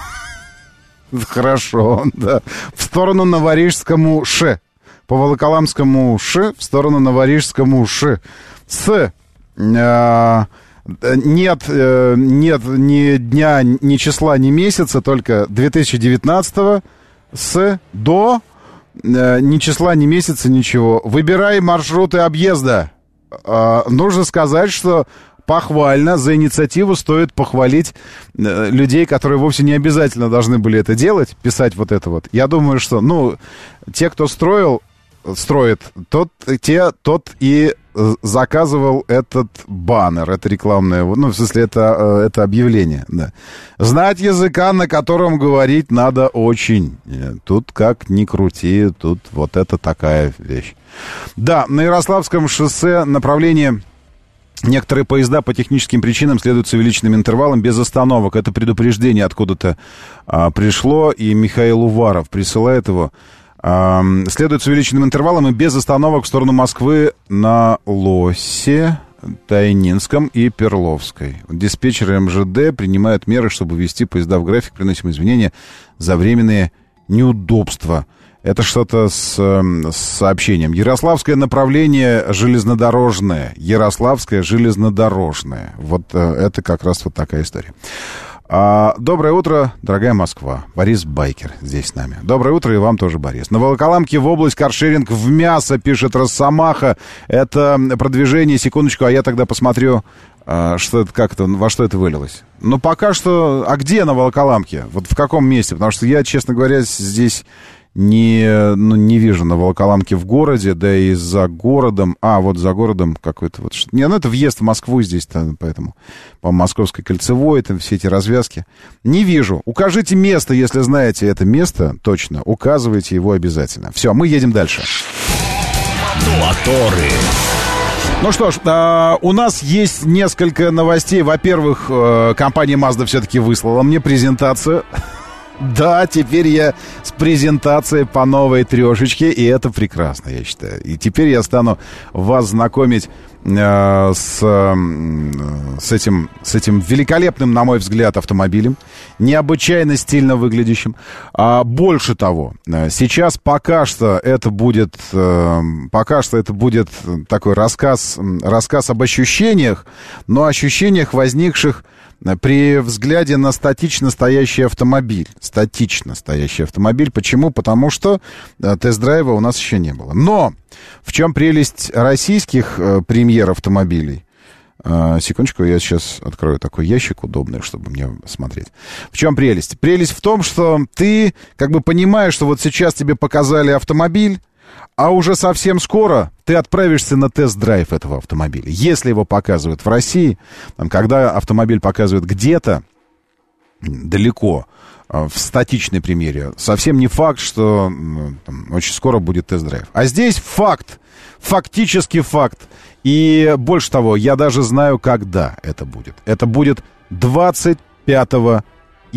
Хорошо, да. В сторону Новорижскому ше. По Волоколамскому ше в сторону Новорижскому ше. С... А, нет, нет ни дня, ни числа, ни месяца, только две тысячи девятнадцатого с до ни числа, ни месяца, ничего. Выбирай маршруты объезда. Uh, нужно сказать, что похвально, за инициативу стоит похвалить uh, людей, которые вовсе не обязательно должны были это делать, писать вот это вот. Я думаю, что, ну, те, кто строил, строит, тот, те, тот и заказывал этот баннер, это рекламное, ну, в смысле, это, это объявление, да. Знать языка, на котором говорить надо очень. Тут как ни крути, тут вот это такая вещь. Да, на Ярославском шоссе направление... Некоторые поезда по техническим причинам следуют с увеличенным интервалом без остановок. Это предупреждение откуда-то а, пришло, и Михаил Уваров присылает его. А, следует с увеличенным интервалом и без остановок в сторону Москвы на Лосе, Тайнинском и Перловской. Диспетчеры эм жэ дэ принимают меры, чтобы ввести поезда в график. Приносим извинения за временные неудобства. Это что-то с, с сообщением. Ярославское направление железнодорожное. Ярославское железнодорожное. Вот это как раз вот такая история. А, доброе утро, дорогая Москва. Борис Байкер здесь с нами. Доброе утро и вам тоже, Борис. На Волоколамке в область каршеринг в мясо, пишет Росомаха. Это продвижение, секундочку, а я тогда посмотрю, а, что это, как это, во что это вылилось. Ну, пока что... А где на Волоколамке? Вот в каком месте? Потому что я, честно говоря, здесь... Не, ну, не вижу на Волоколамке в городе, да и за городом. А, вот за городом какой-то вот... Не, ну это въезд в Москву здесь, поэтому по Московской кольцевой, там все эти развязки. Не вижу. Укажите место, если знаете это место, точно. Указывайте его обязательно. Все, мы едем дальше. Моторы. Ну что ж, э, у нас есть несколько новостей. Во-первых, э, компания Mazda все-таки выслала мне презентацию. Да, теперь я с презентацией по новой трешечке, и это прекрасно, я считаю. И теперь я стану вас знакомить э, с, э, с, этим, с этим великолепным, на мой взгляд, автомобилем, необычайно стильно выглядящим. А больше того, сейчас пока что это будет, э, пока что это будет такой рассказ, рассказ об ощущениях, но ощущениях, возникших при взгляде на статично стоящий автомобиль. Статично стоящий автомобиль. Почему? Потому что тест-драйва у нас еще не было. Но в чем прелесть российских э, премьер автомобилей? Э, секундочку, я сейчас открою такой ящик удобный, чтобы мне смотреть. В чем прелесть? Прелесть в том, что ты как бы понимаешь, что вот сейчас тебе показали автомобиль, а уже совсем скоро ты отправишься на тест-драйв этого автомобиля. Если его показывают в России, там, когда автомобиль показывают где-то далеко, в статичной премьере, совсем не факт, что там, очень скоро будет тест-драйв. А здесь факт, фактически факт. И больше того, я даже знаю, когда это будет. Это будет двадцать пятого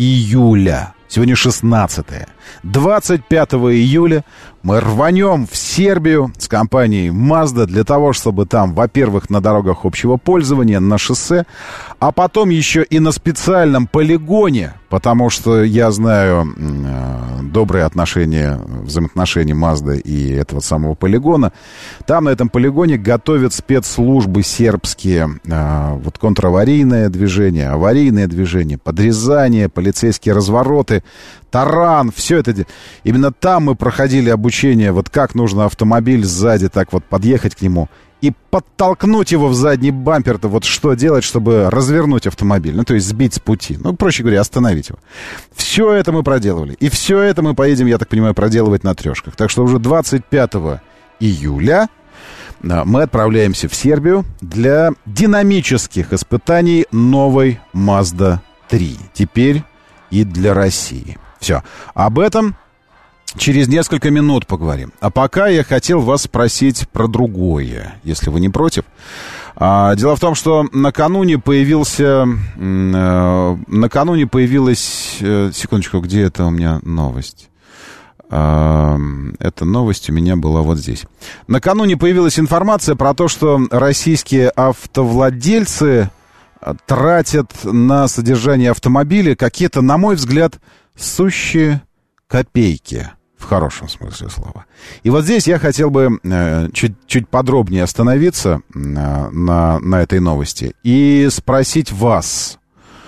июля. Сегодня шестнадцатое. двадцать пятого июля мы рванем в Сербию с компанией Mazda для того, чтобы там, во-первых, на дорогах общего пользования, на шоссе, а потом еще и на специальном полигоне, потому что я знаю э, добрые отношения, взаимоотношения Mazda и этого самого полигона. Там, на этом полигоне, готовят спецслужбы сербские, э, вот контраварийное движение, аварийное движение, подрезание, полицейские развороты, таран, все это. Именно там мы проходили обучение, вот как нужно автомобиль сзади так вот подъехать к нему и подтолкнуть его в задний бампер-то, вот что делать, чтобы развернуть автомобиль, ну, то есть сбить с пути, ну, проще говоря, остановить его. Все это мы проделывали, и все это мы поедем, я так понимаю, проделывать на трешках. Так что уже двадцать пятого июля мы отправляемся в Сербию для динамических испытаний новой Mazda три. Теперь и для России. Все. Об этом через несколько минут поговорим. А пока я хотел вас спросить про другое, если вы не против. А, дело в том, что накануне появился... Э, накануне появилась... Э, секундочку, где это у меня новость? А, эта новость у меня была вот здесь. Накануне появилась информация про то, что российские автовладельцы тратят на содержание автомобиля какие-то, на мой взгляд, сущие копейки, в хорошем смысле слова. И вот здесь я хотел бы э, чуть, чуть подробнее остановиться э, на, на этой новости и спросить вас.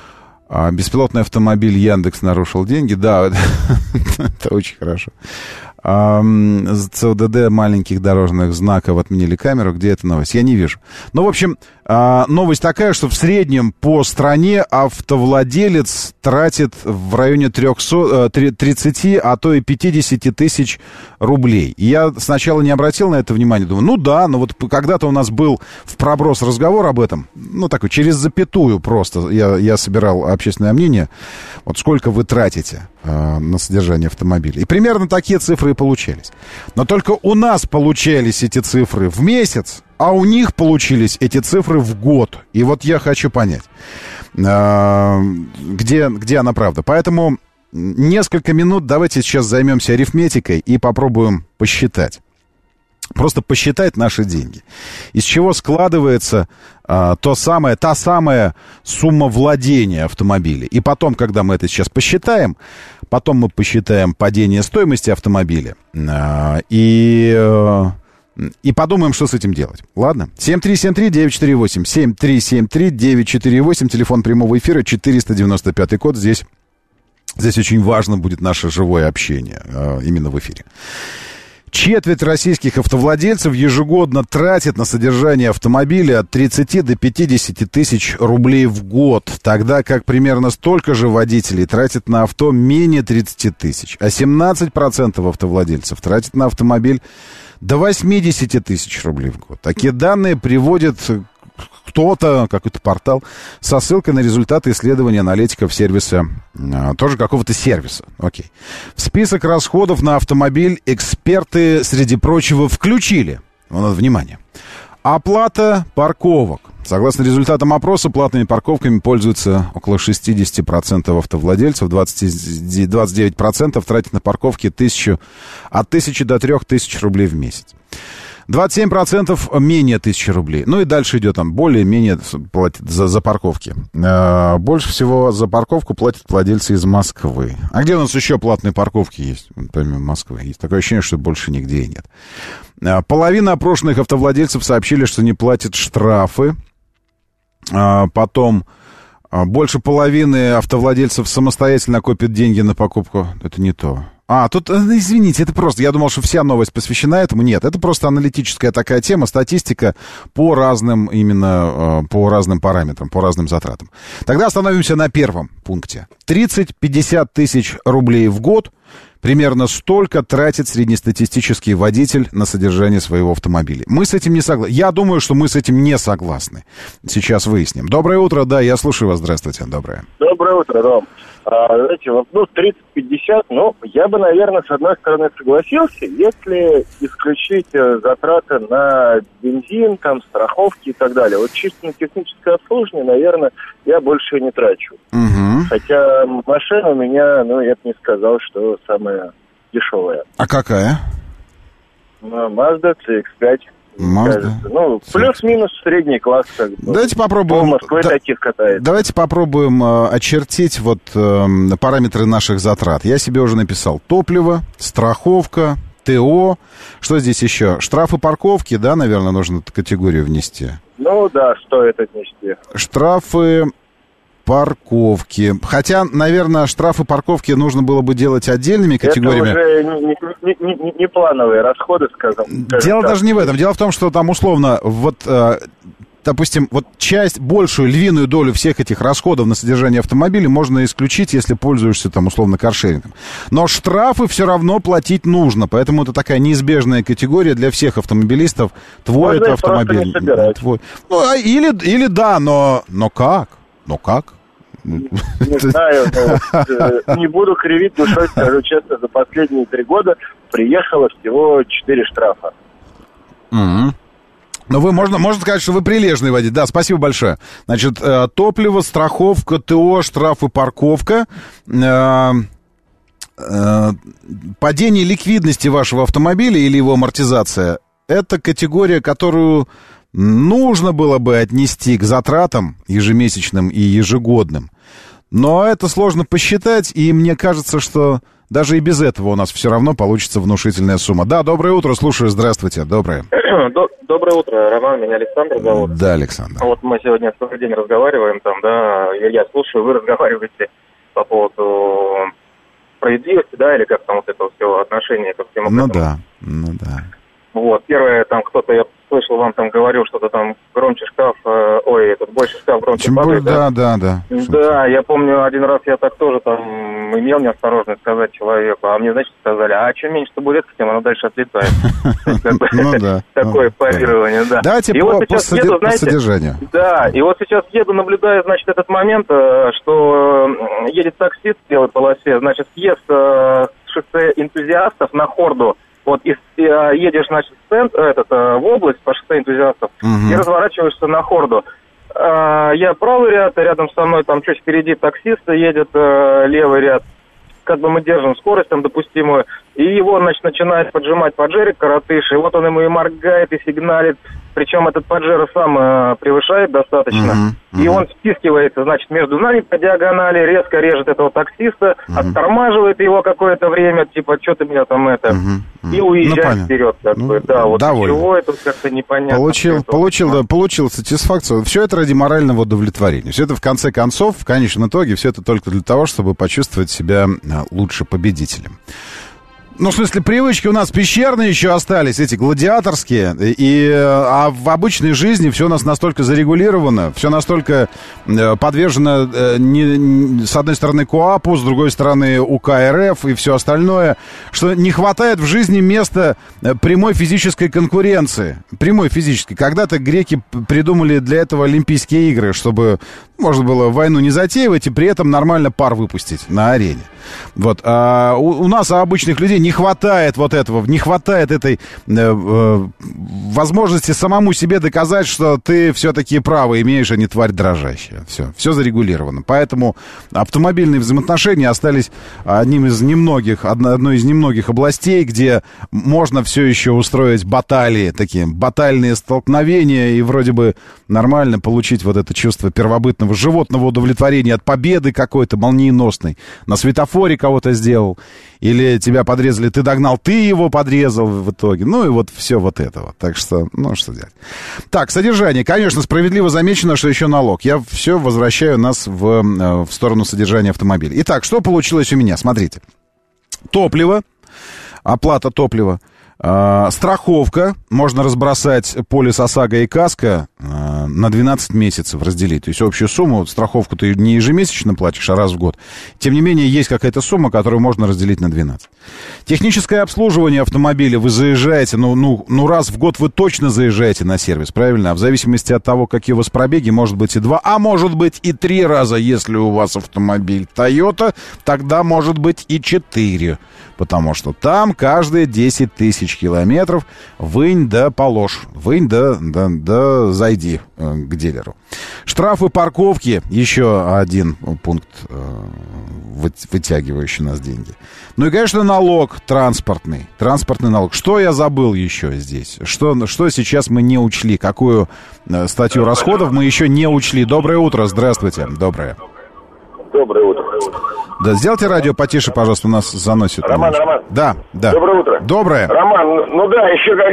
А, беспилотный автомобиль Яндекс нарушил деньги? Да, это, это очень хорошо. А, ЦОДД маленьких дорожных знаков отменили камеру. Где эта новость? Я не вижу. Ну, в общем, а, новость такая, что в среднем по стране автовладелец тратит в районе трехсот, тридцати, а то и пятидесяти тысяч рублей. И я сначала не обратил на это внимания. Думаю, ну да, но вот когда-то у нас был в проброс разговор об этом. Ну, такой, через запятую просто. Я, я собирал общественное мнение. Вот сколько вы тратите э, на содержание автомобиля. И примерно такие цифры и получались. Но только у нас получались эти цифры в месяц, а у них получились эти цифры в год. И вот я хочу понять, э, где, где она правда. Поэтому несколько минут давайте сейчас займемся арифметикой и попробуем посчитать. Просто посчитать наши деньги. Из чего складывается а, то самое, та самая сумма владения автомобиля. И потом, когда мы это сейчас посчитаем, потом мы посчитаем падение стоимости автомобиля. А, и, а, и подумаем, что с этим делать. Ладно? семь три семь три девять четыре восемь. семь три семь три девять четыре восемь. Телефон прямого эфира, четыреста девяносто пятый код. Здесь, здесь очень важно будет наше живое общение. Именно в эфире. Четверть российских автовладельцев ежегодно тратит на содержание автомобиля от тридцати до пятидесяти тысяч рублей в год, тогда как примерно столько же водителей тратит на авто менее тридцати тысяч, а семнадцать процентов автовладельцев тратит на автомобиль до восьмидесяти тысяч рублей в год. Такие данные приводит кто-то, какой-то портал, со ссылкой на результаты исследования аналитиков сервиса, а, тоже какого-то сервиса. Окей. В список расходов на автомобиль эксперты, среди прочего, включили, вот, внимание, оплата парковок. Согласно результатам опроса, платными парковками пользуются около шестьдесят процентов автовладельцев, двадцать, двадцать девять процентов тратят на парковки тысячу, от тысячи до трех тысяч рублей в месяц. двадцать семь процентов менее тысячи рублей. Ну и дальше идет там более-менее платят за, за парковки. Э, больше всего за парковку платят владельцы из Москвы. А где у нас еще платные парковки есть, помимо Москвы? Есть такое ощущение, что больше нигде и нет. Э, половина опрошенных автовладельцев сообщили, что не платят штрафы. Э, потом э, больше половины автовладельцев самостоятельно копят деньги на покупку. Это не то. А, тут, извините, это просто, я думал, что вся новость посвящена этому. Нет, это просто аналитическая такая тема, статистика по разным, именно по разным параметрам, по разным затратам. Тогда остановимся на первом пункте. тридцать-пятьдесят тысяч рублей в год. Примерно столько тратит среднестатистический водитель на содержание своего автомобиля. Мы с этим не согласны. Я думаю, что мы с этим не согласны. Сейчас выясним. Доброе утро, да, я слушаю вас. Здравствуйте, доброе. Доброе утро, Ром. А, знаете, ну, тридцать-пятьдесят, ну, я бы, наверное, с одной стороны согласился, если исключить затраты на бензин, там, страховки и так далее. Вот чисто на техническое обслуживание, наверное, я больше не трачу. Угу. Хотя машина у меня, ну, я бы не сказал, что самая дешевая. А какая? Mazda си икс пять. Mazda. Ну, плюс-минус средний класс. Как бы. Давайте попробуем. В Москве да, таких катается. Давайте попробуем э, очертить вот э, параметры наших затрат. Я себе уже написал: топливо, страховка, ТО. Что здесь еще? Штрафы парковки, да, наверное, нужно эту категорию внести. Ну да, стоит отнести. Штрафы парковки. Хотя, наверное, штрафы парковки нужно было бы делать отдельными категориями. Это уже не, не, не, не плановые расходы, скажем. Дело так. даже не в этом. Дело в том, что там условно, вот, э, допустим, вот часть, большую, львиную долю всех этих расходов на содержание автомобиля можно исключить, если пользуешься там условно каршерингом. Но штрафы все равно платить нужно, поэтому это такая неизбежная категория для всех автомобилистов. Твой можно это автомобиль. Твой. Ну, а, или, или да, но, но как? Но как? Не знаю, но, не буду кривить душой, скажу честно, за последние три года приехало всего четыре штрафа. Mm-hmm. Но вы, можно, можно сказать, что вы прилежный водитель. Да, спасибо большое. Значит, э, топливо, страховка, ТО, штрафы, парковка, э, э, падение ликвидности вашего автомобиля или его амортизация — это категория, которую нужно было бы отнести к затратам ежемесячным и ежегодным. Но это сложно посчитать, и мне кажется, что даже и без этого у нас все равно получится внушительная сумма. Да, доброе утро, слушаю, здравствуйте, доброе. Доброе утро, Роман, меня Александр зовут. Да, Александр. Вот мы сегодня целый день разговариваем, там, да, я слушаю, вы разговариваете по поводу справедливости, да, или как там вот это все отношение ко всему. Ну да, ну да. Вот, первое, там, кто-то, я слышал, вам там говорил, что-то там громче шкаф, э, ой, этот больше шкаф громче Чем падает. более, да, да, да. Да, да, я помню, один раз я так тоже там имел неосторожность сказать человеку, а мне, значит, сказали, а чем меньше табуретка, тем оно дальше отлетает. Ну да. Такое парирование, да. Давайте по содержанию. Да, и вот сейчас еду, наблюдаю, значит, этот момент, что едет таксист в белой полосе, значит, съезд с шоссе энтузиастов на Хорду. Вот и, и едешь, значит, в, центр, этот, в область по шоссе энтузиастов uh-huh. и разворачиваешься на Хорду. А, я правый ряд, рядом со мной там чуть впереди таксист едет, а, левый ряд. Как бы мы держим скорость там допустимую. И его, значит, начинает поджимать Паджерик, коротыш, и вот он ему и моргает, и сигналит. Причем этот Паджеро сам э, превышает достаточно. Uh-huh, uh-huh. И он спискивается, значит, между нами по диагонали, резко режет этого таксиста, uh-huh. оттормаживает его какое-то время, типа, что ты меня там это, uh-huh, uh-huh. и уезжает ну, вперед, как ну, бы. Да, вот довольно. Чего это как-то непонятно. Получил, получил, да, получил сатисфакцию. Все это ради морального удовлетворения. Все это, в конце концов, в конечном итоге, все это только для того, чтобы почувствовать себя лучше победителем. Ну, в смысле, привычки у нас пещерные еще остались, эти гладиаторские, и, а в обычной жизни все у нас настолько зарегулировано, все настолько подвержено, не, с одной стороны, КоАПу, с другой стороны, УК РФ и все остальное, что не хватает в жизни места прямой физической конкуренции, прямой физической. Когда-то греки придумали для этого Олимпийские игры, чтобы можно было войну не затеивать и при этом нормально пар выпустить на арене. Вот. А у, у нас, у обычных людей, не хватает вот этого, не хватает этой э, э, возможности самому себе доказать, что ты все-таки право имеешь, а не тварь дрожащая. Все, все зарегулировано. Поэтому автомобильные взаимоотношения остались одним из немногих, одной из немногих областей, где можно все еще устроить баталии, такие батальные столкновения, и вроде бы нормально получить вот это чувство первобытного животного удовлетворения от победы какой-то молниеносной. На светофоре кого-то сделал, или тебя подрезали, ты догнал, ты его подрезал в итоге. Ну и вот все вот этого. Так что, ну что делать. Так, содержание. Конечно, справедливо замечено, что еще налог. Я все возвращаю нас в, в сторону содержания автомобиля. Итак, что получилось у меня? Смотрите. Топливо, оплата топлива. Uh, страховка. Можно разбросать полис ОСАГО и КАСКО uh, на двенадцать месяцев разделить. То есть общую сумму, страховку ты не ежемесячно платишь, а раз в год. Тем не менее, есть какая-то сумма, которую можно разделить на двенадцать. Техническое обслуживание автомобиля. Вы заезжаете, ну, ну, ну раз в год вы точно заезжаете на сервис, правильно? А в зависимости от того, какие у вас пробеги, может быть и два, а может быть и три раза, если у вас автомобиль Toyota, тогда может быть и четыре. Потому что там каждые десять тысяч километров вынь да положь, вынь да, да, да зайди э, к дилеру. Штрафы парковки, еще один пункт, э, вы, вытягивающий нас деньги. Ну и, конечно, налог транспортный, транспортный налог. Что я забыл еще здесь? Что, что сейчас мы не учли? Какую э, статью расходов мы еще не учли? Доброе утро, здравствуйте, доброе. Доброе утро. Да, сделайте радио потише, пожалуйста, нас заносит. Роман, немножко. Роман. Да, да. Доброе утро. Доброе. Роман, ну, ну да, еще как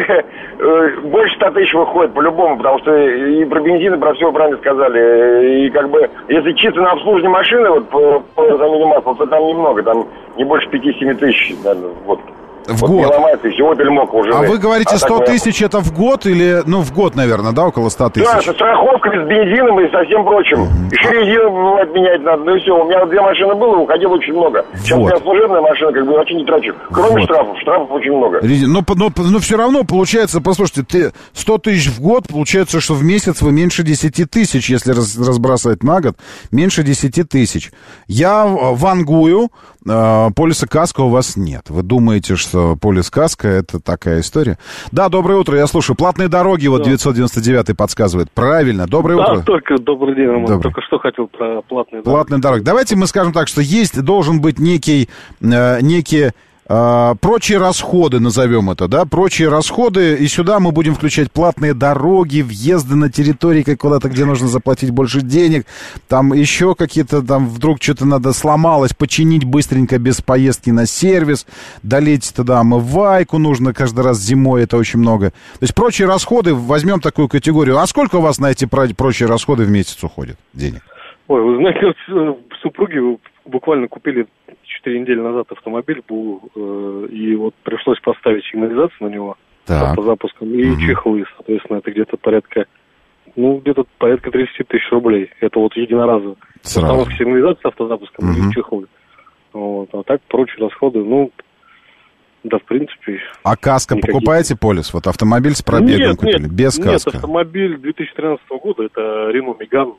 э, больше ста тысяч выходит по-любому, потому что и про бензин, и про все правильно сказали. И как бы, если чисто на обслуживание машины, вот по, по замене масла, то там немного, там не больше пяти-семи тысяч, наверное, вот. В вот год. Не ломается, и все, Opel Mokka уже. А вы говорите, а сто так, тысяч это в год или, ну, в год, наверное, да, около ста тысяч? Да, со страховками, с бензином и со всем прочим. Uh-huh. Еще резину бывает менять надо, ну и все. У меня вот две машины было, уходило очень много. Сейчас вот. У меня служебная машина, как бы, вообще не трачу. Кроме вот. штрафов, штрафов очень много. Но, но, но все равно получается, послушайте, ты сто тысяч в год, получается, что в месяц вы меньше десяти тысяч, если раз, разбрасывать на год, меньше десяти тысяч. Я вангую, э, полиса КАСКО у вас нет. Вы думаете, что полис КАСКО это такая история? Да, доброе утро, я слушаю. Платные дороги, вот да. девятьсот девяносто девятый подсказывает. Правильно, доброе да, утро. только добрый день, Роман. Добрый. Только что хотел про платные дороги. Платные дороги. Давайте мы скажем так, что есть, должен быть некий, э, некий э, прочие расходы, назовем это, да, прочие расходы, и сюда мы будем включать платные дороги, въезды на территории куда-то, где нужно заплатить больше денег, там еще какие-то, там вдруг что-то надо сломалось, починить быстренько без поездки на сервис, долить туда омывайку нужно каждый раз зимой, это очень много. То есть прочие расходы, возьмем такую категорию. А сколько у вас на эти прочие расходы в месяц уходит денег? Ой, вы знаете, вот супруги буквально купили четыре недели назад автомобиль был, э, и вот пришлось поставить сигнализацию на него по запускам и угу. чехлы, соответственно, это где-то порядка, ну, где-то порядка тридцать тысяч рублей. Это вот единоразово. Установка сигнализации автозапуском угу. и чехлы. Вот. А так прочие расходы, ну, да, в принципе... А КАСКО никаких. Покупаете полис? Вот автомобиль с пробегом нет, купили, нет, без нет, КАСКО? Нет, автомобиль две тысячи тринадцатого года, это Renault Megane.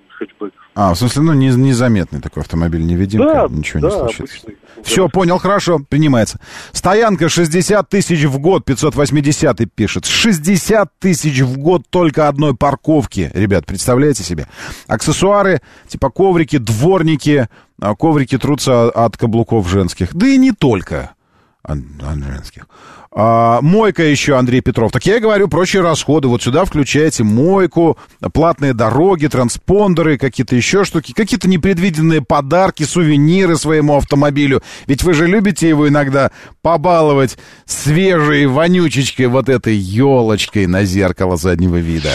А, в смысле, ну, не, незаметный такой автомобиль, невидимка, да, ничего да, не случится. Обычный. Все, понял, хорошо, принимается. Стоянка шестьдесят тысяч в год, пятьсот восьмидесятый пишет. шестьдесят тысяч в год только одной парковки, ребят, представляете себе? Аксессуары, типа коврики, дворники, коврики трутся от каблуков женских. Да и не только. Анженских. А, мойка еще, Андрей Петров. Так я и говорю, прочие расходы. Вот сюда включаете мойку, платные дороги, транспондеры, какие-то еще штуки, какие-то непредвиденные подарки, сувениры своему автомобилю. Ведь вы же любите его иногда побаловать свежей вонючечкой, вот этой елочкой на зеркало заднего вида.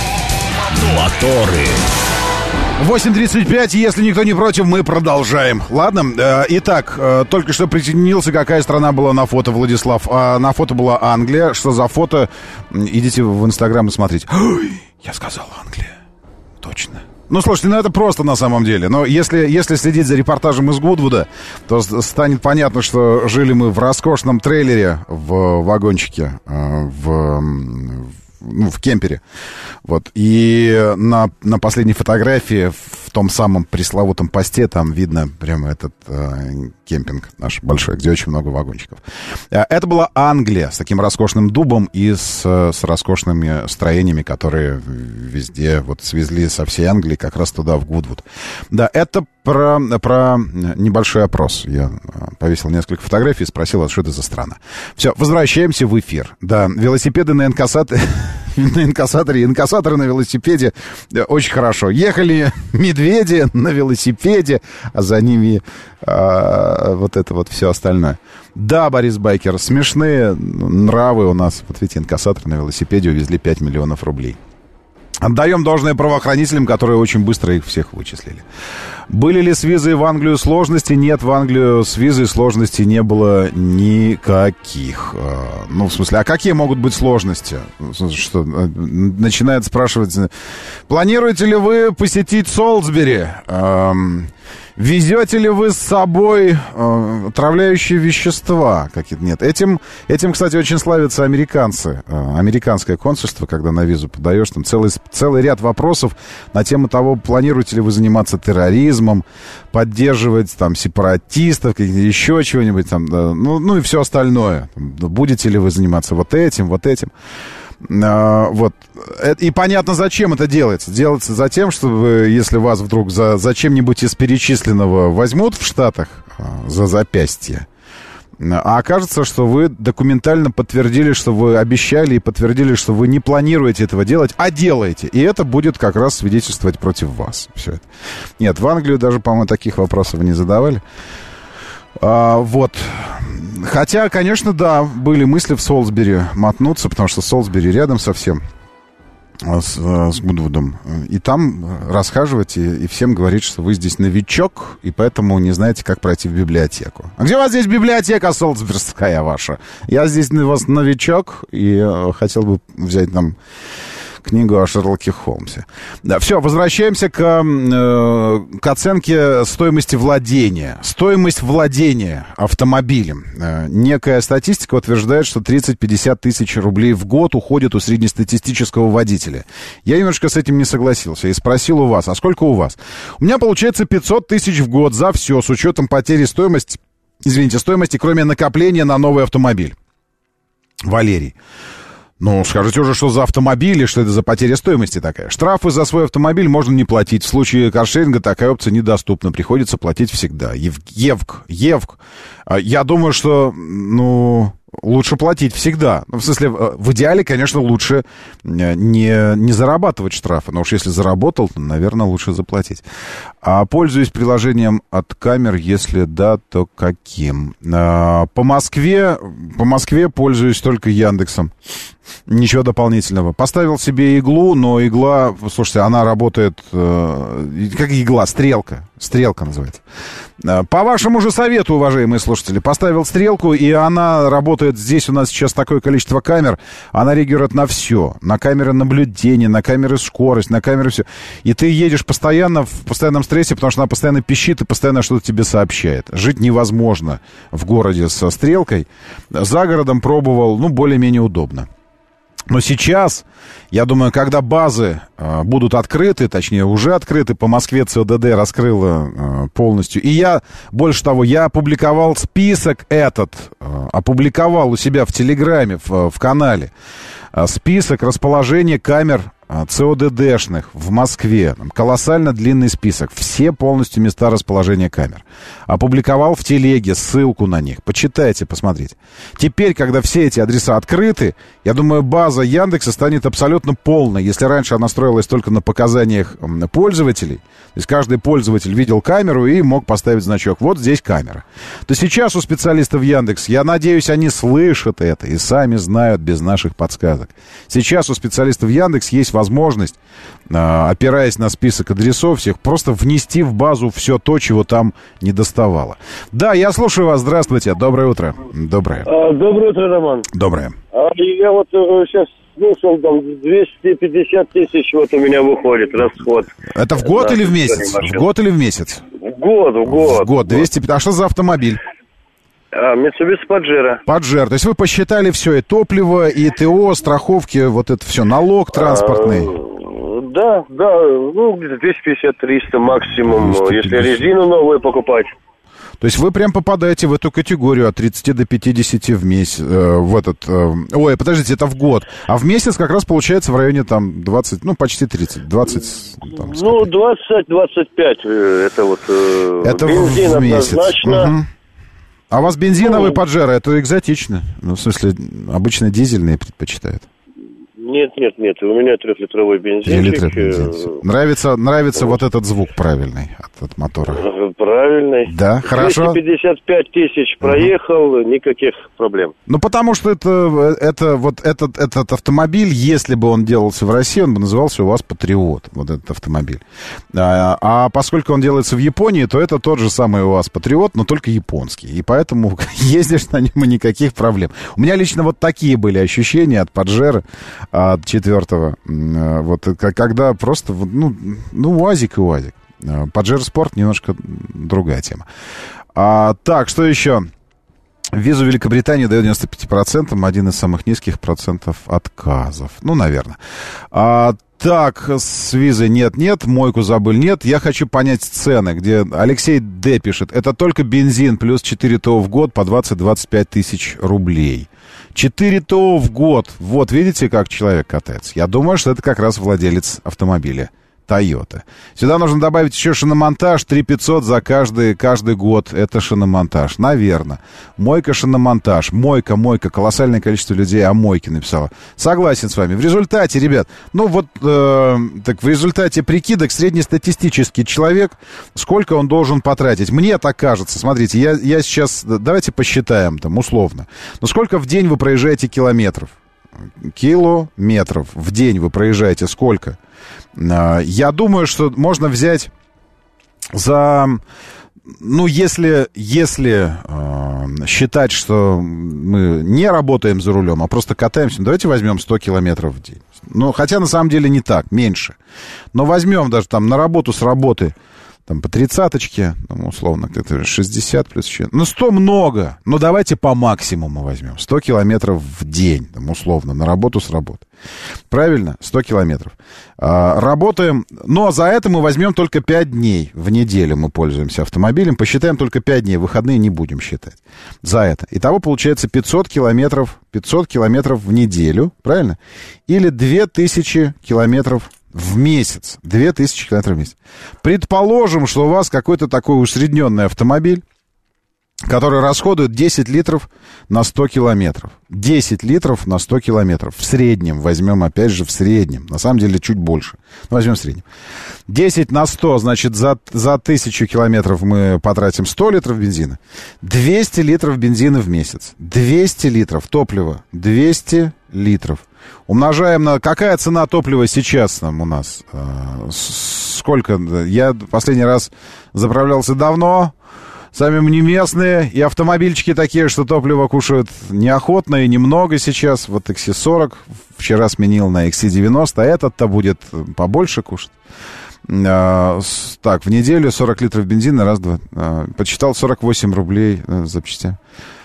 Моторы. восемь тридцать пять, если никто не против, мы продолжаем. Ладно, э, итак, э, только что присоединился, какая страна была на фото, Владислав. А на фото была Англия. Что за фото? Идите в Инстаграм и смотрите. Ой, я сказал Англия. Точно. Ну, слушайте, ну это просто на самом деле. Но если, если следить за репортажем из Гудвуда, то станет понятно, что жили мы в роскошном трейлере в вагончике, э, в... ну, в кемпере. Вот. И на, на последней фотографии в том самом пресловутом посте там видно прямо этот э, кемпинг наш большой, где очень много вагончиков. Это была Англия с таким роскошным дубом и с, с роскошными строениями, которые везде вот свезли со всей Англии как раз туда, в Гудвуд. Да, это про, про небольшой опрос. Я повесил несколько фотографий и спросил, что это за страна. Все, возвращаемся в эфир. Да, велосипеды на инкассаторе, на инкассаторе, инкассаторы на велосипеде очень хорошо. Ехали медведи на велосипеде, а за ними а, вот это вот все остальное. Да, Борис Байкер, смешные нравы у нас. Вот видите, инкассаторы на велосипеде увезли пять миллионов рублей. Отдаем должное правоохранителям, которые очень быстро их всех вычислили. Были ли с визой в Англию сложности? Нет, в Англию с визой сложностей не было никаких. Ну, в смысле, а какие могут быть сложности? Что, начинает спрашивать, планируете ли вы посетить Солсбери? Везете ли вы с собой э, отравляющие вещества какие-то? Нет. Этим, этим, кстати, очень славятся американцы. Э, американское консульство, когда на визу подаешь, там целый, целый ряд вопросов на тему того, планируете ли вы заниматься терроризмом, поддерживать там сепаратистов, еще чего-нибудь там, да, ну, ну и все остальное. Будете ли вы заниматься вот этим, вот этим. Uh, вот. И понятно, зачем это делается. Делается за тем, чтобы, если вас вдруг за, за чем-нибудь из перечисленного возьмут в Штатах uh, за запястье, а окажется, что вы документально подтвердили, что вы обещали, и подтвердили, что вы не планируете этого делать, а делаете. И это будет как раз свидетельствовать против вас. Все это. Нет, в Англию даже, по-моему, таких вопросов не задавали. А, вот. Хотя, конечно, да, были мысли в Солсбери мотнуться, потому что Солсбери рядом совсем с, с Гудвудом. И там расхаживать и, и всем говорить, что вы здесь новичок, и поэтому не знаете, как пройти в библиотеку. А где у вас здесь библиотека солсберская ваша? Я здесь у вас новичок, и э, хотел бы взять там книгу о Шерлоке Холмсе. Да, все, возвращаемся к, э, к оценке стоимости владения. Стоимость владения автомобилем. Э, некая статистика утверждает, что тридцать-пятьдесят тысяч рублей в год уходит у среднестатистического водителя. Я немножко с этим не согласился и спросил у вас, а сколько у вас? У меня получается пятьсот тысяч в год за все, с учетом потери стоимости, извините, стоимости, кроме накопления на новый автомобиль. Валерий. Ну, скажите уже, что за автомобиль, и что это за потеря стоимости такая. Штрафы за свой автомобиль можно не платить. В случае каршеринга такая опция недоступна. Приходится платить всегда. Ев, Евк, Евк. Я думаю, что, ну, лучше платить всегда. Ну, в смысле, в идеале, конечно, лучше не, не зарабатывать штрафы. Но уж если заработал, то, наверное, лучше заплатить. А пользуюсь приложением от камер, если да, то каким? По Москве, по Москве пользуюсь только Яндексом. Ничего дополнительного. Поставил себе иглу, но игла, слушайте, она работает, э, как игла, стрелка. Стрелка называется. По вашему же совету, уважаемые слушатели, поставил стрелку, и она работает. Здесь у нас сейчас такое количество камер. Она реагирует на все. На камеры наблюдения, на камеры скорость, на камеры все. И ты едешь постоянно в постоянном стрессе, потому что она постоянно пищит и постоянно что-то тебе сообщает. Жить невозможно в городе со стрелкой. За городом пробовал, ну, более-менее удобно. Но сейчас, я думаю, когда базы э, будут открыты, точнее, уже открыты, по Москве ЦОДД раскрыла э, полностью. И я, больше того, я опубликовал список этот, э, опубликовал у себя в Телеграме, в, в канале, э, список расположения камер ЦОДДшных в Москве, там, колоссально длинный список, все полностью места расположения камер. Опубликовал в телеге ссылку на них. Почитайте, посмотрите. Теперь, когда все эти адреса открыты, я думаю, база Яндекса станет абсолютно полной. Если раньше она строилась только на показаниях пользователей, то есть каждый пользователь видел камеру и мог поставить значок. Вот здесь камера. То сейчас у специалистов Яндекс, я надеюсь, они слышат это и сами знают без наших подсказок. Сейчас у специалистов Яндекс есть возможность, опираясь на список адресов всех, просто внести в базу все то, чего там не доставало. Да, я слушаю вас. Здравствуйте. Доброе утро. Доброе. А, доброе утро, Роман. Доброе. А, я вот э, сейчас слушал, там, двести пятьдесят тысяч вот у меня выходит расход. Это в год, да, или в месяц? В год или в месяц? В год, в год. В год. двести пятьдесят. А что за автомобиль? А, Mitsubishi Pajero. Pajero. То есть вы посчитали все, и топливо, и ТО, страховки, вот это все, налог транспортный. А, да, да, ну, где-то двести пятьдесят - триста максимум, двести пятьдесят. Если резину новую покупать. То есть вы прям попадаете в эту категорию от тридцати до пятидесяти в месяц, э, в этот... Э, ой, подождите, это в год. А в месяц как раз получается в районе там двадцать, ну, почти тридцать, двадцать... Там, ну, двадцать - двадцать пять, это вот... Э, это бензин в месяц. Однозначно. Угу. А у вас бензиновый Pajero, это экзотично? Ну, в смысле, обычно дизельные предпочитают? Нет, нет, нет, у меня трехлитровый бензинчик. бензин. Нравится, нравится вот этот звук правильный от, от мотора? Правильный. Да, хорошо. двести пятьдесят пять тысяч проехал, угу. Никаких проблем. Ну, потому что это, это, вот этот, этот автомобиль, если бы он делался в России, он бы назывался у вас Патриот, вот этот автомобиль. А, а поскольку он делается в Японии, то это тот же самый у вас Патриот, но только японский. И поэтому ездишь на нем, и никаких проблем. У меня лично вот такие были ощущения от Pajero, от четвертого, вот, когда просто, ну, ну, УАЗик и УАЗик. Pajero Sport немножко другая тема. А, так, что еще? Визу Великобритании дает девяносто пять процентов, один из самых низких процентов отказов. Ну, наверное. А, так, с визой нет-нет, мойку забыл нет. Я хочу понять цены, где Алексей Д. пишет. Это только бензин плюс четыре ТО в год по двадцать - двадцать пять тысяч рублей. четыре ТО в год. Вот, видите, как человек катается. Я думаю, что это как раз владелец автомобиля Toyota. Сюда нужно добавить еще шиномонтаж. три тысячи пятьсот за каждый, каждый год. Это шиномонтаж. Наверное. Мойка, шиномонтаж. Мойка, мойка. Колоссальное количество людей о мойке написало. Согласен с вами. В результате, ребят, ну вот, э, так в результате прикидок среднестатистический человек, сколько он должен потратить? Мне так кажется. Смотрите, я, я сейчас, давайте посчитаем там условно. Ну сколько в день вы проезжаете километров? Километров в день вы проезжаете сколько? Я думаю, что можно взять за... Ну, если, если э, считать, что мы не работаем за рулем, а просто катаемся, давайте возьмем сто километров в день. Ну, хотя на самом деле не так, меньше. Но возьмем даже там на работу с работы, там по тридцаточке, ну, условно, где-то шестьдесят плюс еще. Ну, сто много, но давайте по максимуму возьмем. сто километров в день, там, условно, на работу с работы. Правильно? сто километров. А, работаем, но за это мы возьмем только пять дней в неделю мы пользуемся автомобилем. Посчитаем только пять дней, выходные не будем считать. За это. Итого получается пятьсот километров, пятьсот километров в неделю, правильно? Или две тысячи километров в месяц. две тысячи километров в месяц. Предположим, что у вас какой-то такой усредненный автомобиль, который расходует десять литров на сто километров. десять литров на сто километров. В среднем возьмем, опять же, в среднем. На самом деле, чуть больше. Но возьмем в среднем. десять на сто, значит, за, за тысячу километров мы потратим сто литров бензина. двести литров бензина в месяц. двести литров топлива. двести литров. Умножаем на... Какая цена топлива сейчас там у нас? Сколько? Я последний раз заправлялся давно. Сами мы не местные. И автомобильчики такие, что топливо кушают неохотно и немного сейчас. Вот икс си сорок вчера сменил на икс си девяносто. А этот-то будет побольше кушать. Так, в неделю сорок литров бензина. Раз-два. Подсчитал сорок восемь рублей запчастям.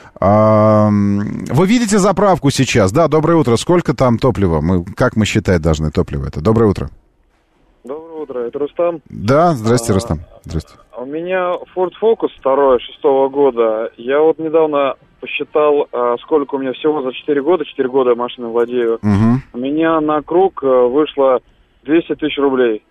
Вы видите заправку сейчас? Да, доброе утро. Сколько там топлива? Мы, как мы считать должны топливо это? Доброе утро. Доброе утро. Это Рустам? Да, здрасте, а, Рустам. Здрасте. У меня Ford Focus второй, шестого года. Я вот недавно посчитал, сколько у меня всего за четыре года, четыре года я машиной владею. Угу. У меня на круг вышло двести тысяч рублей.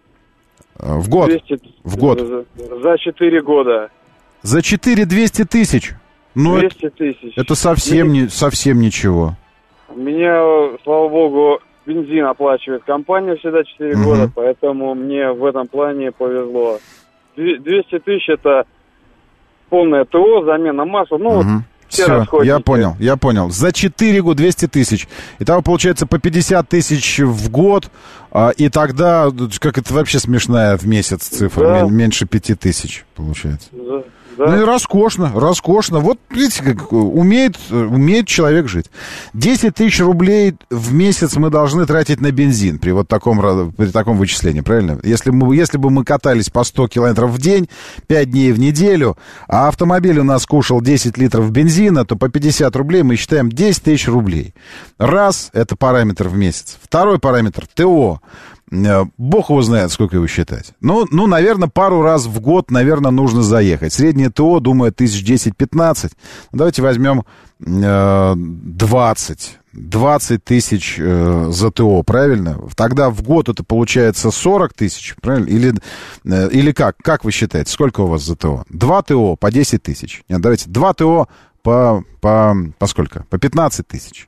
В год? двести В год? За четыре года. За четыре двести тысяч? Ну, двести тысяч. Это совсем, не, совсем ничего. У меня, слава богу, бензин оплачивает компания всегда четыре угу. года, поэтому мне в этом плане повезло. двести тысяч это полное ТО, замена масла, ну, угу. вот все, все я понял, я понял. За четыре года двести тысяч. Итого получается по пятьдесят тысяч в год, а, и тогда, как это вообще смешная в месяц цифра, да. меньше пяти тысяч получается. Да. Да. Ну и роскошно, роскошно. Вот, видите, как умеет, умеет человек жить. десять тысяч рублей в месяц мы должны тратить на бензин при вот таком, при таком вычислении, правильно? Если, мы, если бы мы катались по сто километров в день, пять дней в неделю, а автомобиль у нас кушал десять литров бензина, то по пятьдесят рублей мы считаем десять тысяч рублей. Раз, это параметр в месяц. Второй параметр, ТО. Бог его знает, сколько его считать. Ну, ну, наверное, пару раз в год, наверное, нужно заехать. Среднее ТО, думаю, тысяч десять-пятнадцать. Давайте возьмем э, двадцать. двадцать тысяч э, за ТО, правильно? Тогда в год это получается сорок тысяч, правильно? Или, э, или как? Как вы считаете? Сколько у вас за ТО? Два ТО по десять тысяч. Нет, давайте, два ТО по, по, по сколько? По пятнадцать тысяч.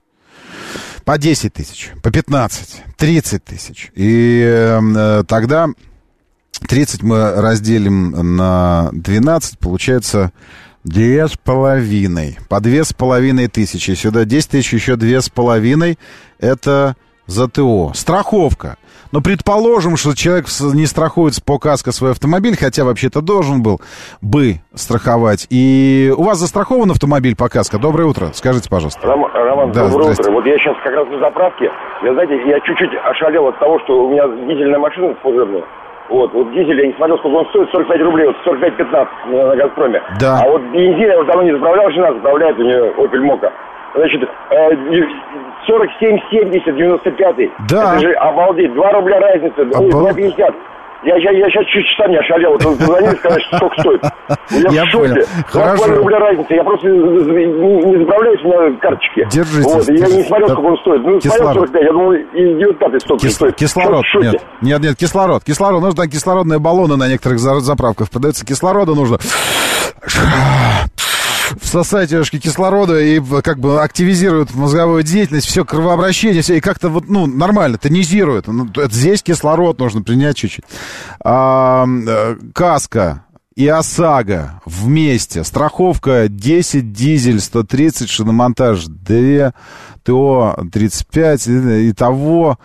По десять тысяч, по пятнадцать, тридцать тысяч. И э, тогда тридцать мы разделим на двенадцать, получается две с половиной. По две с половиной тысячи. Сюда десять тысяч, еще две с половиной. Это за ТО. Страховка. Но предположим, что человек не страхуется по каско свой автомобиль, хотя вообще-то должен был бы страховать. И у вас застрахован автомобиль по каско? Доброе утро. Скажите, пожалуйста. Ром, Роман, да, доброе утро. Вот я сейчас как раз на заправке. Я, знаете, я чуть-чуть ошалел от того, что у меня дизельная машина служебная. Вот, вот дизель, я не смотрел, сколько он стоит, сорок пять рублей, вот сорок пять пятнадцать на, на «Газпроме». Да. А вот бензин я уже давно не заправлял, жена заправляет, у нее «Опель Мока». Значит, сорок семь семьдесят девяносто пятый. Да. Это же обалдеть. два рубля разница. Ой, два пятьдесят. Я, я, я сейчас чуть часа не ошалел. Вот позвонили, сказали, что сколько стоит. Я, я в шоке. два рубля разница. Я просто не, не заправляюсь, у меня карточки. Держитесь. Вот, я не смотрел, сколько он стоит. Ну, смотрел сорок пять. Я думал, и девятнадцать столько Кис... стоит. Кислород. Нет. нет, нет, кислород. Кислород. Нужно кислородные баллоны на некоторых заправках. Продается кислорода нужно. Всосать немножко кислорода и как бы активизирует мозговую деятельность, все кровообращение, все, и как-то вот, ну, нормально, тонизирует. Ну, это здесь кислород нужно принять чуть-чуть. А, каска и ОСАГО вместе. Страховка десять, дизель сто тридцать, шиномонтаж два, ТО тридцать пять, итого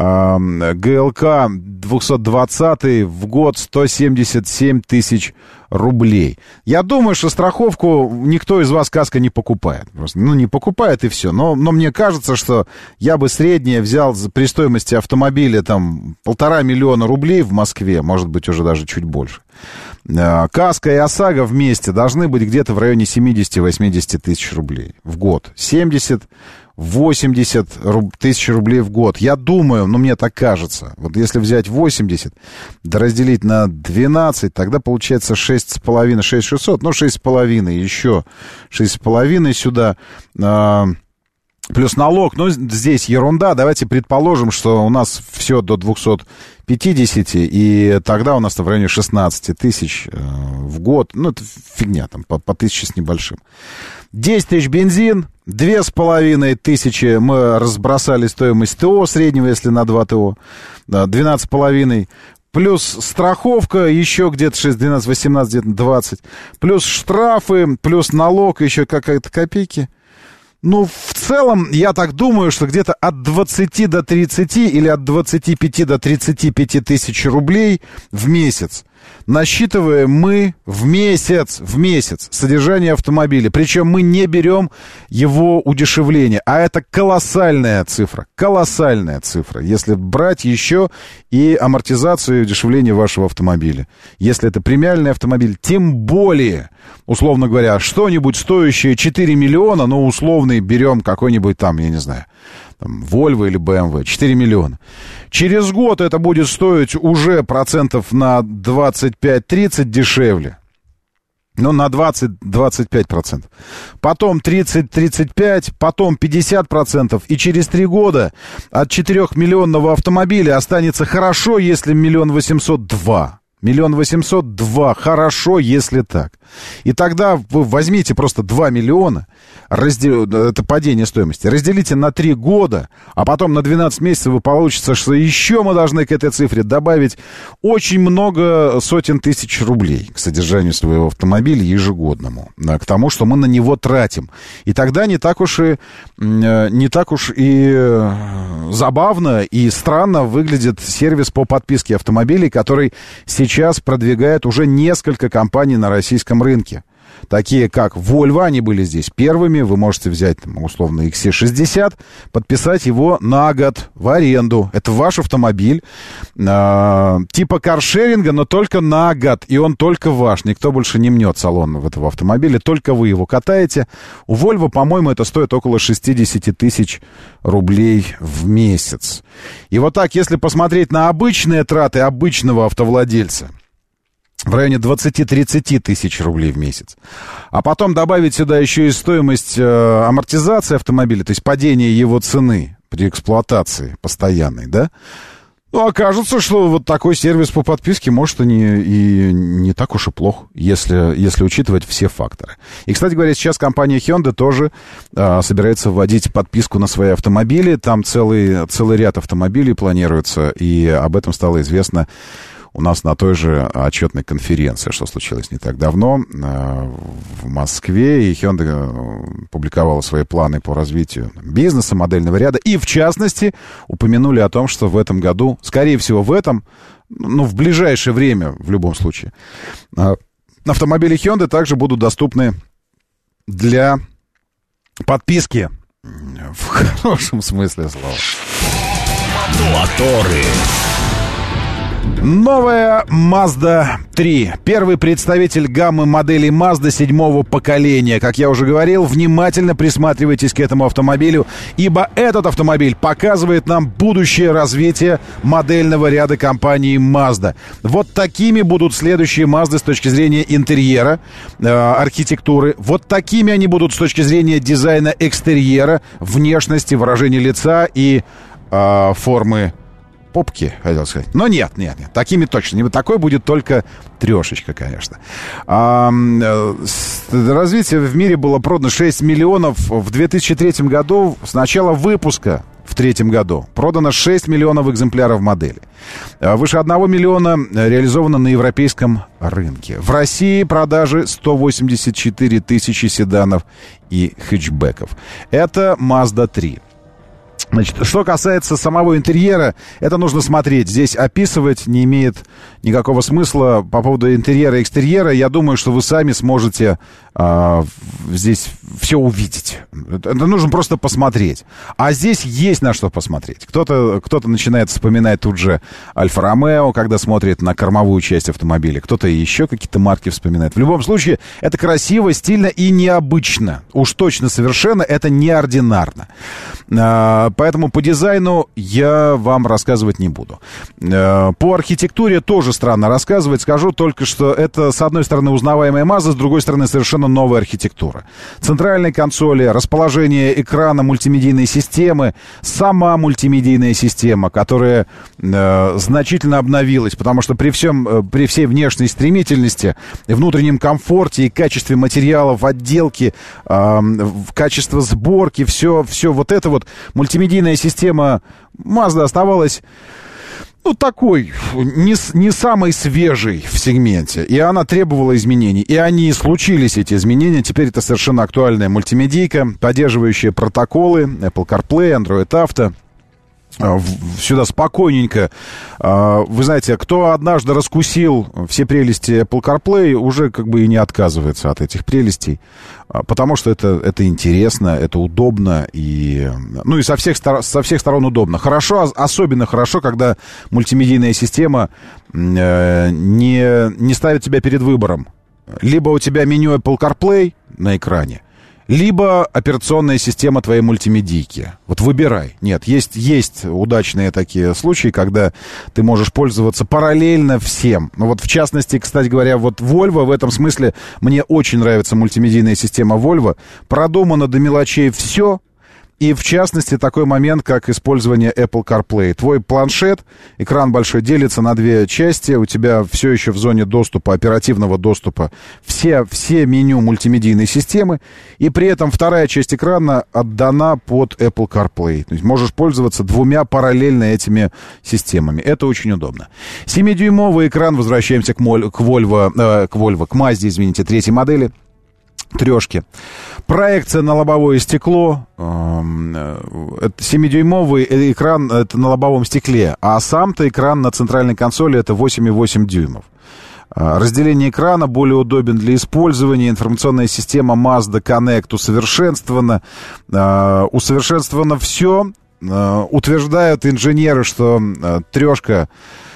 ГЛК двести двадцать в год сто семьдесят семь тысяч рублей. Я думаю, что страховку никто из вас каско не покупает. Просто, ну, не покупает и все. Но, но мне кажется, что я бы среднее взял при стоимости автомобиля там полтора миллиона рублей в Москве, может быть, уже даже чуть больше. Каска и ОСАГО вместе должны быть где-то в районе семьдесят-восемьдесят тысяч рублей в год. семьдесят восемьдесят тысяч рублей в год. Я думаю, ну, мне так кажется. Вот если взять восемьдесят, да разделить на двенадцать, тогда получается шесть с половиной, шесть шестьсот, ну, шесть с половиной, еще шесть с половиной сюда. А, плюс налог. Ну, здесь ерунда. Давайте предположим, что у нас все до двухсот пятидесяти, и тогда у нас-то в районе шестнадцать тысяч э, в год. Ну, это фигня, там, по, по тысяче с небольшим. десять тысяч бензин, две с половиной тысячи мы разбросали стоимость ТО среднего, если на два ТО, двенадцать с половиной. Плюс страховка еще где-то шесть, двенадцать, восемнадцать, где-то двадцать. Плюс штрафы, плюс налог, еще какая-то копейки. Ну, в целом, я так думаю, что где-то от двадцати до тридцати или от двадцати пяти до тридцати пяти тысяч рублей в месяц насчитываем мы в месяц, в месяц содержание автомобиля. Причем мы не берем его удешевление. А это колоссальная цифра. Колоссальная цифра. Если брать еще и амортизацию и удешевление вашего автомобиля. Если это премиальный автомобиль, тем более, условно говоря, что-нибудь стоящее четыре миллиона, ну, условный берем какой-нибудь там, я не знаю, там, Volvo или бэ эм вэ, четыре миллиона. Через год это будет стоить уже процентов на двадцать пять-тридцать дешевле. Ну, на двадцать-двадцать пять процентов. Потом тридцать-тридцать пять процентов, потом пятьдесят процентов. И через три года от четырехмиллионного автомобиля останется хорошо, если миллион восемьсот два. Миллион восемьсот два. Хорошо, если так. И тогда вы возьмите просто два миллиона, раздел... это падение стоимости, разделите на три года, а потом на двенадцать месяцев вы получится, что еще мы должны к этой цифре добавить очень много сотен тысяч рублей к содержанию своего автомобиля ежегодному, к тому, что мы на него тратим. И тогда не так уж и, не так уж и забавно и странно выглядит сервис по подписке автомобилей, который сейчас продвигает уже несколько компаний на российском рынке. Такие как Volvo, они были здесь первыми. Вы можете взять, там, условно, икс си шестьдесят, подписать его на год в аренду. Это ваш автомобиль э, типа каршеринга, но только на год. И он только ваш. Никто больше не мнет салон в этого автомобиля. Только вы его катаете. У Volvo, по-моему, это стоит около шестьдесят тысяч рублей в месяц. И вот так, если посмотреть на обычные траты обычного автовладельца, в районе двадцать-тридцать тысяч рублей в месяц. А потом добавить сюда еще и стоимость э, амортизации автомобиля, то есть падение его цены при эксплуатации постоянной, да? Ну, окажется, что вот такой сервис по подписке может и не, и не так уж и плох, если, если учитывать все факторы. И, кстати говоря, сейчас компания Hyundai тоже э, собирается вводить подписку на свои автомобили. Там целый, целый ряд автомобилей планируется, и об этом стало известно у нас на той же отчетной конференции, что случилось не так давно в Москве. И Hyundai публиковала свои планы по развитию бизнеса, модельного ряда. И, в частности, упомянули о том, что в этом году, скорее всего, в этом, ну, в ближайшее время, в любом случае, автомобили Hyundai также будут доступны для подписки в хорошем смысле слова. Моторы. Новая Mazda три. Первый представитель гаммы моделей Mazda седьмого поколения. Как я уже говорил, внимательно присматривайтесь к этому автомобилю, ибо этот автомобиль показывает нам будущее развитие модельного ряда компании Mazda. Вот такими будут следующие Mazda с точки зрения интерьера, э, архитектуры. Вот такими они будут с точки зрения дизайна экстерьера, внешности, выражения лица и э, формы попки, хотел сказать. Но нет, нет, нет. Такими точно. Не такой будет только трешечка, конечно. А, развитие в мире было продано шесть миллионов. В две тысячи третьем году, с начала выпуска в третьем году, продано шесть миллионов экземпляров модели. Выше одного миллиона реализовано на европейском рынке. В России продажи сто восемьдесят четыре тысячи седанов и хэтчбеков. Это Mazda три. Значит, что касается самого интерьера, это нужно смотреть. Здесь описывать не имеет никакого смысла. По поводу интерьера и экстерьера, я думаю, что вы сами сможете а, здесь все увидеть. Это нужно просто посмотреть. А здесь есть на что посмотреть. Кто-то, кто-то начинает вспоминать тут же Альфа-Ромео, когда смотрит на кормовую часть автомобиля. Кто-то еще какие-то марки вспоминает. В любом случае, это красиво, стильно и необычно. Уж точно совершенно это неординарно. А, Поэтому по дизайну я вам рассказывать не буду. По архитектуре тоже странно рассказывать. Скажу только, что это, с одной стороны, узнаваемая Mazda, с другой стороны, совершенно новая архитектура. Центральные консоли, расположение экрана мультимедийной системы, сама мультимедийная система, которая э, значительно обновилась, потому что при, всем, при всей внешней стремительности, внутреннем комфорте и качестве материалов, отделки, э, качество сборки, все, все вот это вот мультимедийная Медийная система Mazda оставалась, ну, такой, не, не самой свежей в сегменте. И она требовала изменений. И они и случились, эти изменения. Теперь это совершенно актуальная мультимедийка, поддерживающая протоколы Apple CarPlay, Android Auto. Сюда спокойненько. Вы знаете, кто однажды раскусил все прелести Apple CarPlay, уже как бы и не отказывается от этих прелестей, потому что это, это интересно, это удобно, и, ну и со всех, со всех сторон удобно. Хорошо, особенно хорошо, когда мультимедийная система не, не ставит тебя перед выбором. Либо у тебя меню Apple CarPlay на экране, либо операционная система твоей мультимедийки. Вот выбирай. Нет, есть, есть удачные такие случаи, когда ты можешь пользоваться параллельно всем. Ну вот в частности, кстати говоря, вот Volvo в этом смысле, мне очень нравится мультимедийная система Volvo. Продумано до мелочей все. И, в частности, такой момент, как использование Apple CarPlay. Твой планшет, экран большой, делится на две части. У тебя все еще в зоне доступа, оперативного доступа, все, все меню мультимедийной системы. И при этом вторая часть экрана отдана под Apple CarPlay. То есть можешь пользоваться двумя параллельно этими системами. Это очень удобно. семидюймовый экран. Возвращаемся к, моль, к Volvo, э, к Volvo, к Mazda, извините, третьей модели. Трешки. Проекция на лобовое стекло. Это семидюймовый экран, это на лобовом стекле. А сам-то экран на центральной консоли это восемь и восемь дюймов. Разделение экрана более удобен для использования. Информационная система Mazda Connect усовершенствована. Усовершенствовано все. Утверждают инженеры, что трешка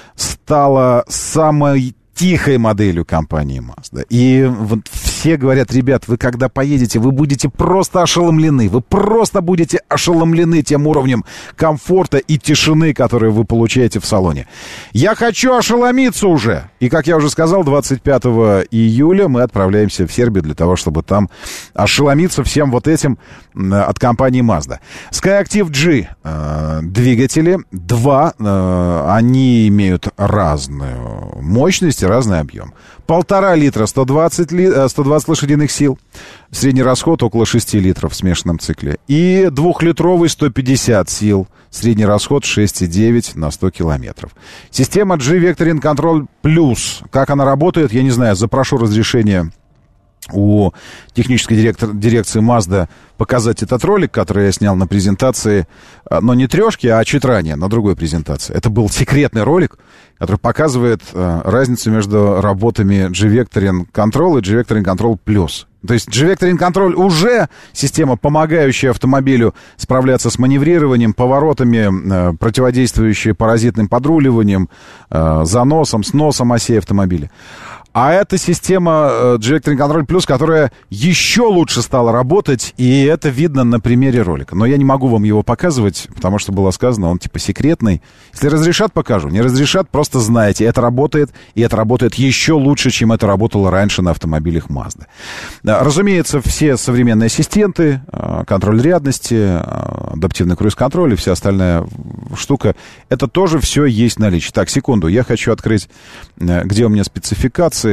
стала самой тихой моделью компании Mazda. И вот все говорят, ребят, вы когда поедете, вы будете просто ошеломлены. Вы просто будете ошеломлены тем уровнем комфорта и тишины, которые вы получаете в салоне. Я хочу ошеломиться уже. И, как я уже сказал, двадцать пятого июля мы отправляемся в Сербию для того, чтобы там ошеломиться всем вот этим от компании Mazda. Skyactiv G э, двигатели. Два. Э, они имеют разную мощность и разный объем. Полтора литра, сто двадцать, ли, сто двадцать лошадиных сил. Средний расход около шести литров в смешанном цикле. И двухлитровый сто пятьдесят сил. Средний расход шесть и девять на сто километров. Система G-Vectoring Control Plus. Как она работает, я не знаю. Запрошу разрешение у технической директор, дирекции Mazda показать этот ролик, который я снял на презентации, но не трешки, а чуть ранее, на другой презентации. Это был секретный ролик, который показывает э, разницу между работами G-Vectoring Control и G-Vectoring Control Plus. То есть G-Vectoring Control уже система, помогающая автомобилю справляться с маневрированием, поворотами, э, противодействующая паразитным подруливанием, э, заносом, сносом осей автомобиля. А это система G-Vectoring Control Plus, которая еще лучше стала работать, и это видно на примере ролика. Но я не могу вам его показывать, потому что было сказано, он типа секретный. Если разрешат, покажу. Не разрешат, просто знайте, это работает, и это работает еще лучше, чем это работало раньше на автомобилях Mazda. Разумеется, все современные ассистенты, контроль рядности, адаптивный круиз-контроль и вся остальная штука, это тоже все есть в наличии. Так, секунду, я хочу открыть, где у меня спецификации.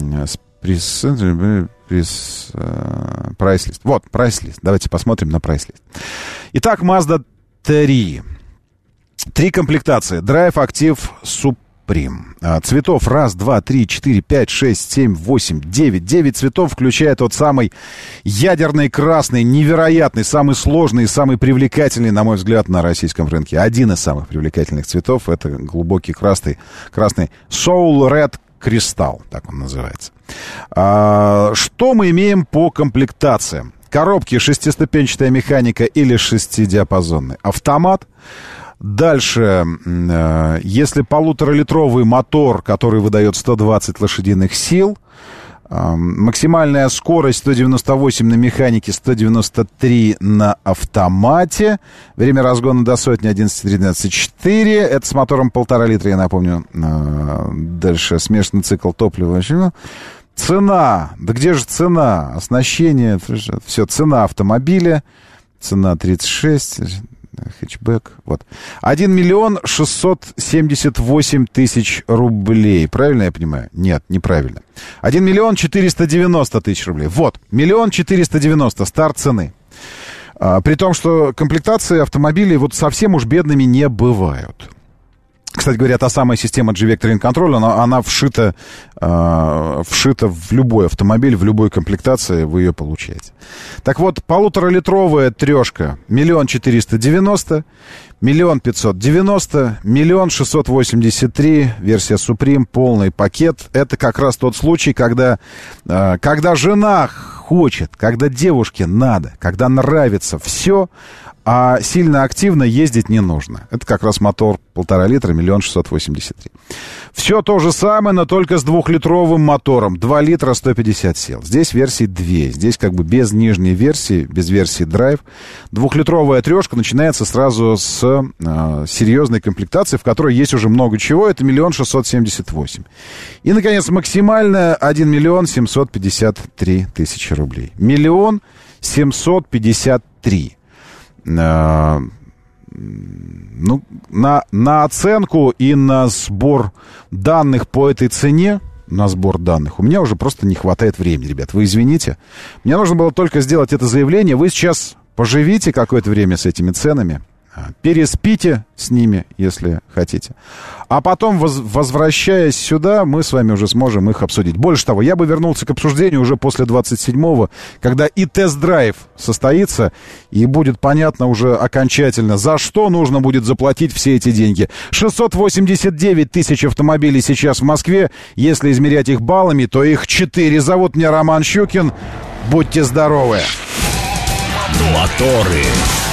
Прайс-лист. Вот, прайс-лист. Давайте посмотрим на прайс-лист. Итак, Mazda три. Три комплектации. Drive, Active, Supreme. Цветов раз, два, три, четыре, пять, шесть, семь, восемь, девять. Девять цветов, включая тот самый ядерный красный, невероятный, самый сложный и самый привлекательный, на мой взгляд, на российском рынке. Один из самых привлекательных цветов — это глубокий красный, красный Soul Red Кристалл, так он называется. А, что мы имеем по комплектациям? Коробки, шестиступенчатая механика или шестидиапазонный автомат. Дальше, э, если полуторалитровый мотор, который выдает сто двадцать лошадиных сил. Э, максимальная скорость сто девяносто восемь на механике, сто девяносто три на автомате. Время разгона до сотни одиннадцать тринадцать четыре. Это с мотором полтора литра, я напомню. Э, дальше смешанный цикл топлива. Цена. Да где же цена? Оснащение. Все, цена автомобиля. Цена тридцать шесть. Хэтчбэк. Вот. один миллион шестьсот семьдесят восемь тысяч рублей. Правильно я понимаю? Нет, неправильно. один миллион четыреста девяносто тысяч рублей. Вот. миллион четыреста девяносто. Старт цены. А, при том, что комплектации автомобилей вот совсем уж бедными не бывают. Кстати говоря, та самая система G-Vectoring Control, она, она вшита, э, вшита в любой автомобиль, в любой комплектации вы ее получаете. Так вот, полуторалитровая трешка миллион четыреста девяносто, миллион пятьсот девяносто, миллион шестьсот восемьдесят три, версия Supreme, полный пакет. Это как раз тот случай, когда, э, когда жена хочет, когда девушке надо, когда нравится все, а сильно активно ездить не нужно. Это как раз мотор полтора литра, миллион шестьсот восемьдесят три. Все то же самое, но только с двухлитровым мотором. два литра, сто пятьдесят сил. Здесь версии две. Здесь как бы без нижней версии, без версии Drive. Двухлитровая трешка начинается сразу с э, серьезной комплектации, в которой есть уже много чего. Это миллион шестьсот семьдесят восемь. И, наконец, максимальная один миллион семьсот пятьдесят три тысячи рублей. Миллион семьсот пятьдесят три. Э, ну, на, на оценку и на сбор данных по этой цене, на сбор данных, у меня уже просто не хватает времени, ребят. Вы извините. Мне нужно было только сделать это заявление. Вы сейчас поживите какое-то время с этими ценами, переспите с ними, если хотите. А потом, воз- возвращаясь сюда, мы с вами уже сможем их обсудить. Больше того, я бы вернулся к обсуждению уже после двадцать седьмого, когда и тест-драйв состоится, и будет понятно уже окончательно, за что нужно будет заплатить все эти деньги. шестьсот восемьдесят девять тысяч автомобилей сейчас в Москве. Если измерять их баллами, то их четыре. Зовут меня Роман Щукин. Будьте здоровы. Моторы.